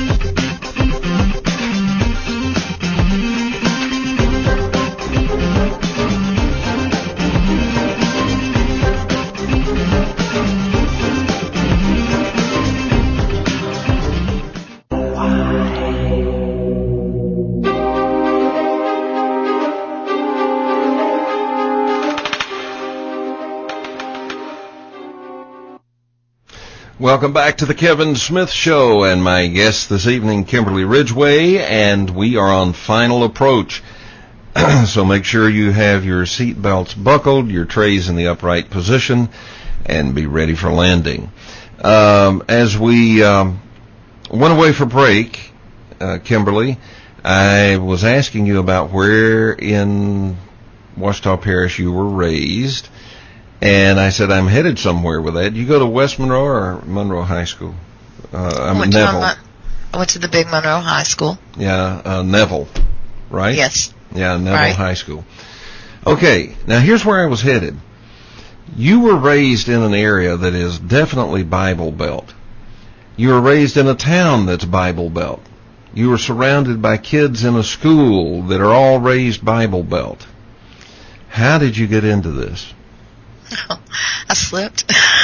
Speaker 2: Welcome back to the Kevin Smith Show, and my guest this evening, Kimberly Ridgway, and we are on final approach. So make sure you have your seat belts buckled, your trays in the upright position, and be ready for landing. Um, as we um, went away for break, uh, Kimberly, I was asking you about where in Ouachita Parish you were raised. And I said, I'm headed somewhere with that. You go to West Monroe or Monroe High School? Uh, I'm
Speaker 3: I went
Speaker 2: Neville.
Speaker 3: To I went to the big Monroe High School.
Speaker 2: Yeah, uh, Neville, right?
Speaker 3: Yes.
Speaker 2: Yeah, Neville
Speaker 3: right.
Speaker 2: High School. Okay, now here's where I was headed. You were raised in an area that is definitely Bible Belt. You were raised in a town that's Bible Belt. You were surrounded by kids in a school that are all raised Bible Belt. How did you get into this?
Speaker 3: Oh, I slipped.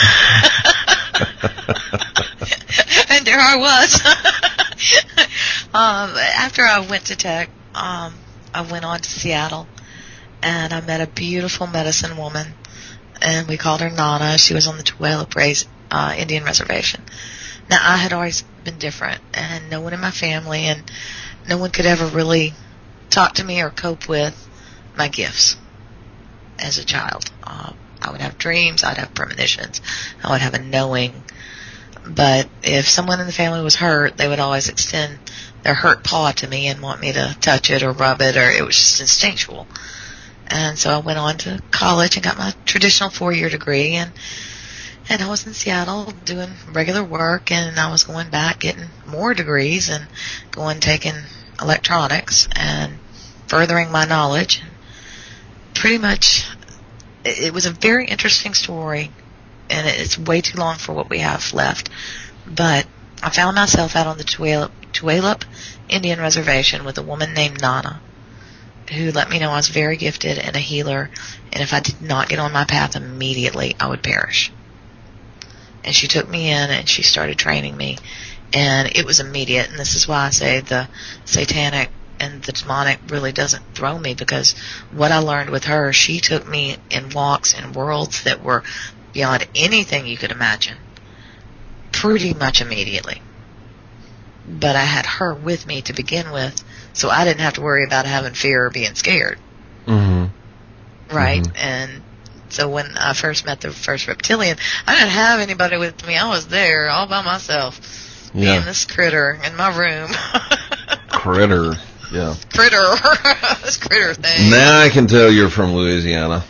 Speaker 3: And there I was. um, after I went to Tech, um, I went on to Seattle, and I met a beautiful medicine woman, and we called her Nana. She was on the Tulalip Race uh, Indian Reservation. Now, I had always been different, and no one in my family and no one could ever really talk to me or cope with my gifts as a child. Uh, I would have dreams, I'd have premonitions, I would have a knowing. But if someone in the family was hurt, they would always extend their hurt paw to me and want me to touch it or rub it, or it was just instinctual. And so I went on to college and got my traditional four-year degree, and and I was in Seattle doing regular work, and I was going back getting more degrees and going taking electronics and furthering my knowledge. Pretty much, it was a very interesting story, and it's way too long for what we have left. But I found myself out on the Tulalip, Tulalip Indian Reservation with a woman named Nana, who let me know I was very gifted and a healer, and if I did not get on my path immediately, I would perish. And she took me in and she started training me, and it was immediate. And this is why I say the satanic and the demonic really doesn't throw me, because what I learned with her, she took me in walks in worlds that were beyond anything you could imagine, pretty much immediately. But I had her with me to begin with, so I didn't have to worry about having fear or being scared.
Speaker 2: Mm-hmm.
Speaker 3: Right?
Speaker 2: Mm-hmm.
Speaker 3: And so when I first met the first reptilian, I didn't have anybody with me. I was there all by myself,
Speaker 2: yeah.
Speaker 3: being this critter in my room.
Speaker 2: Critter, yeah.
Speaker 3: Critter, this critter thing.
Speaker 2: Now I can tell you're from Louisiana.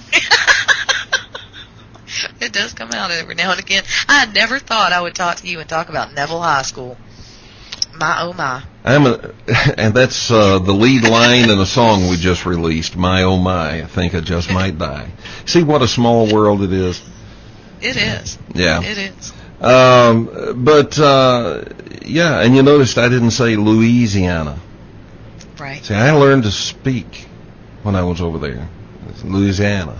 Speaker 3: It does come out every now and again. I never thought I would talk to you and talk about Neville High School. My oh my.
Speaker 2: I'm a, and that's uh, the lead line in a song we just released. My oh my, I think I just might die. See what a small world it is.
Speaker 3: It is.
Speaker 2: Yeah.
Speaker 3: It is.
Speaker 2: Um, but uh, yeah, and you noticed I didn't say Louisiana.
Speaker 3: Right.
Speaker 2: See, I learned to speak when I was over there. It's Louisiana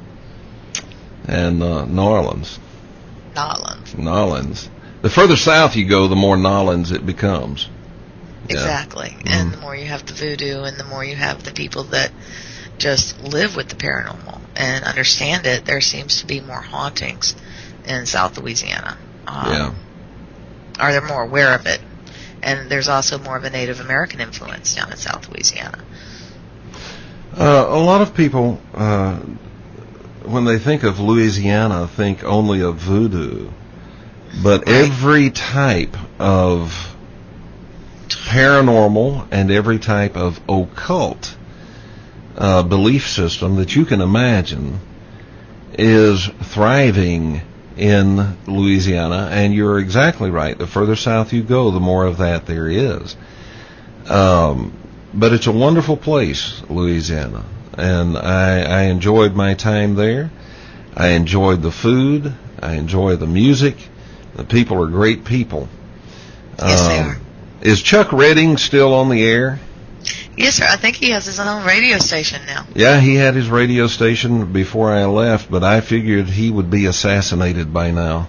Speaker 2: and uh, New Orleans.
Speaker 3: New Orleans.
Speaker 2: New Orleans. The further south you go, the more Nolans it becomes. Yeah.
Speaker 3: Exactly. Mm-hmm. And the more you have the voodoo, and the more you have the people that just live with the paranormal and understand it, there seems to be more hauntings in South Louisiana. Um, yeah. Or they're more aware of it. And there's also more of a Native American influence down in South Louisiana.
Speaker 2: Uh, a lot of people, uh, when they think of Louisiana, think only of voodoo. But right. Every type of paranormal and every type of occult uh, belief system that you can imagine is thriving in Louisiana, and you're exactly right. The further south you go, the more of that there is. Um, but it's a wonderful place, Louisiana, and I, I enjoyed my time there. I enjoyed the food. I enjoy the music. The people are great people.
Speaker 3: Yes, um, they are.
Speaker 2: Is Chuck Redding still on the air?
Speaker 3: Yes, sir. I think he has his own radio station now.
Speaker 2: Yeah, he had his radio station before I left, but I figured he would be assassinated by now.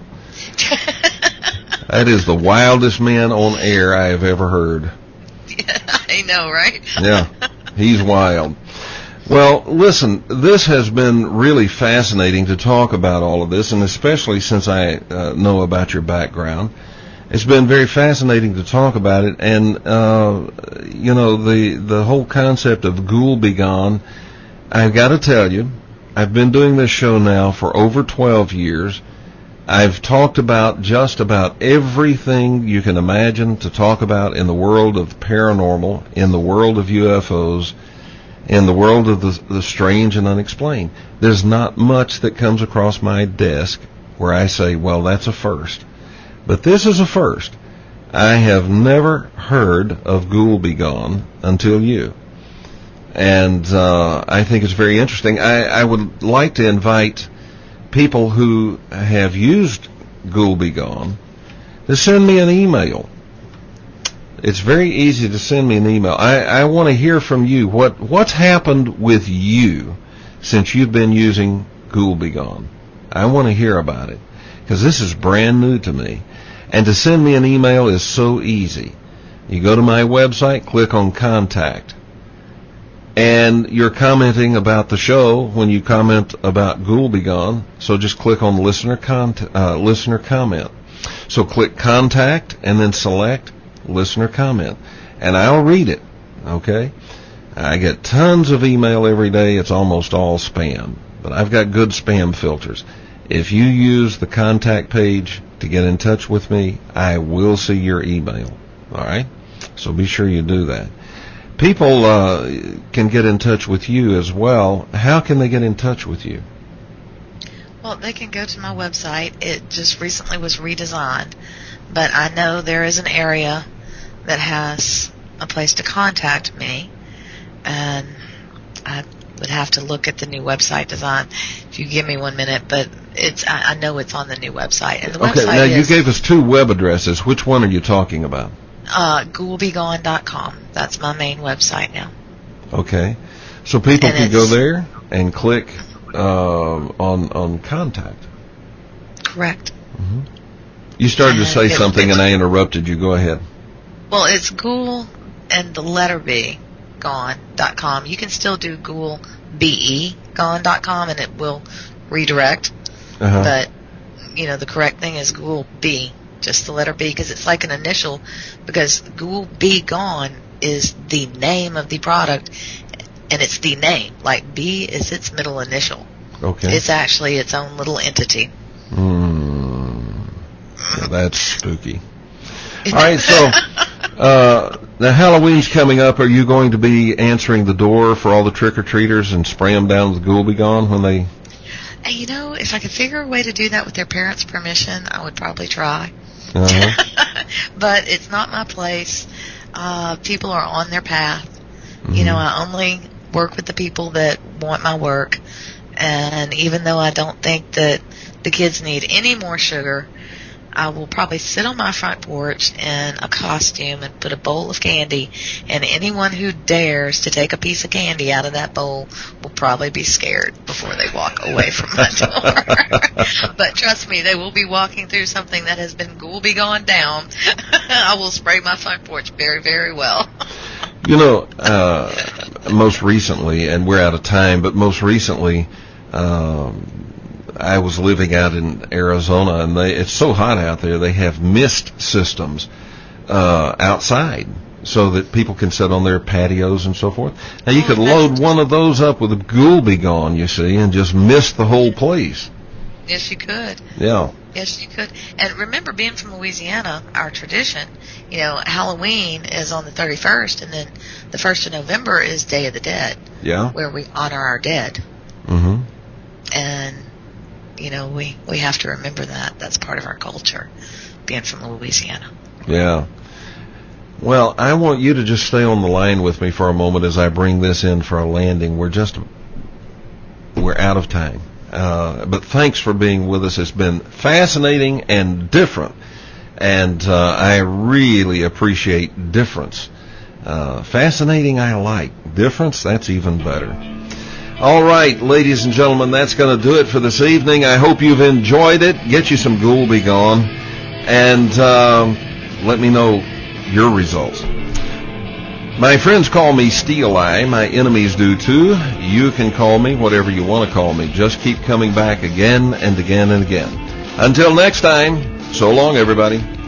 Speaker 2: That is the wildest man on air I have ever heard.
Speaker 3: Yeah, I know, right?
Speaker 2: Yeah, he's wild. Well, listen, this has been really fascinating to talk about all of this, and especially since I uh, know about your background. It's been very fascinating to talk about it, and, uh, you know, the, the whole concept of Ghoul Be Gone, I've got to tell you, I've been doing this show now for over twelve years. I've talked about just about everything you can imagine to talk about in the world of paranormal, in the world of U F Os, in the world of the, the strange and unexplained. There's not much that comes across my desk where I say, well, that's a first. But this is a first. I have never heard of Ghoul Be Gone until you. And uh, I think it's very interesting. I, I would like to invite people who have used Ghoul Be Gone to send me an email. It's very easy to send me an email. I, I want to hear from you. What What's happened with you since you've been using Ghoul Be Gone? I want to hear about it, because this is brand new to me. And to send me an email is so easy. You go to my website, click on Contact. And you're commenting about the show when you comment about Ghoul Be Gone. So just click on listener con- uh, listener comment. So click contact and then select listener comment. And I'll read it, okay? I get tons of email every day. It's almost all spam. But I've got good spam filters. If you use the contact page to get in touch with me, I will see your email, all right? So be sure you do that. People uh, can get in touch with you as well. How can they get in touch with you?
Speaker 3: Well, they can go to my website. It just recently was redesigned, but I know there is an area that has a place to contact me, and I would have to look at the new website design if you give me one minute, but it's I, I know it's on the new website. And the
Speaker 2: okay,
Speaker 3: website
Speaker 2: now
Speaker 3: is,
Speaker 2: you gave us two web addresses. Which one are you talking about?
Speaker 3: Uh, ghoul be gone dot com. That's my main website now.
Speaker 2: Okay. So people
Speaker 3: and
Speaker 2: can go there and click uh, on on contact.
Speaker 3: Correct.
Speaker 2: Mm-hmm. You started
Speaker 3: and
Speaker 2: to say
Speaker 3: it,
Speaker 2: something
Speaker 3: it,
Speaker 2: and I interrupted you. Go ahead.
Speaker 3: Well, it's ghoul and the letter B, gone dot com. You can still do ghoul be gone dot com and it will redirect.
Speaker 2: Uh-huh.
Speaker 3: But, you know, the correct thing is ghoul B. Just the letter B, because it's like an initial, because Ghoul Be Gone is the name of the product, and it's the name. Like, B is its middle initial.
Speaker 2: Okay.
Speaker 3: It's actually its own little entity.
Speaker 2: Mm. Yeah, that's spooky. All right, so uh, now Halloween's coming up. Are you going to be answering the door for all the trick-or-treaters and spray them down with Ghoul Be Gone when they...
Speaker 3: And, you know, if I could figure a way to do that with their parents' permission, I would probably try.
Speaker 2: Uh-huh.
Speaker 3: But it's not my place. Uh, people are on their path.
Speaker 2: Mm-hmm.
Speaker 3: You know, I only work with the people that want my work. And even though I don't think that the kids need any more sugar, I will probably sit on my front porch in a costume and put a bowl of candy, and anyone who dares to take a piece of candy out of that bowl will probably be scared before they walk away from my door. But trust me, they will be walking through something that has been Ghoul Be Gone down. I will spray my front porch very, very well.
Speaker 2: You know, uh, most recently, and we're out of time, but most recently, um, I was living out in Arizona, and they, it's so hot out there, they have mist systems uh, outside so that people can sit on their patios and so forth. Now, you
Speaker 3: Oh,
Speaker 2: could load one of those up with a Ghoul Be Gone, you see, and just mist the whole place.
Speaker 3: Yes, you could.
Speaker 2: Yeah.
Speaker 3: Yes, you could. And remember, being from Louisiana, our tradition, you know, Halloween is on the thirty-first, and then the first of November is Day of the Dead.
Speaker 2: Yeah.
Speaker 3: Where we honor our dead.
Speaker 2: Mm-hmm.
Speaker 3: And, you know, we, we have to remember that. That's part of our culture, being from Louisiana.
Speaker 2: Yeah. Well, I want you to just stay on the line with me for a moment as I bring this in for a landing. We're just, we're out of time. Uh, but thanks for being with us. It's been fascinating and different. And uh, I really appreciate difference. Uh, fascinating, I like. Difference, that's even better. All right, ladies and gentlemen, that's going to do it for this evening. I hope you've enjoyed it. Get you some Ghoul Be Gone. And um, let me know your results. My friends call me Steel Eye. My enemies do too. You can call me whatever you want to call me. Just keep coming back again and again and again. Until next time, so long, everybody.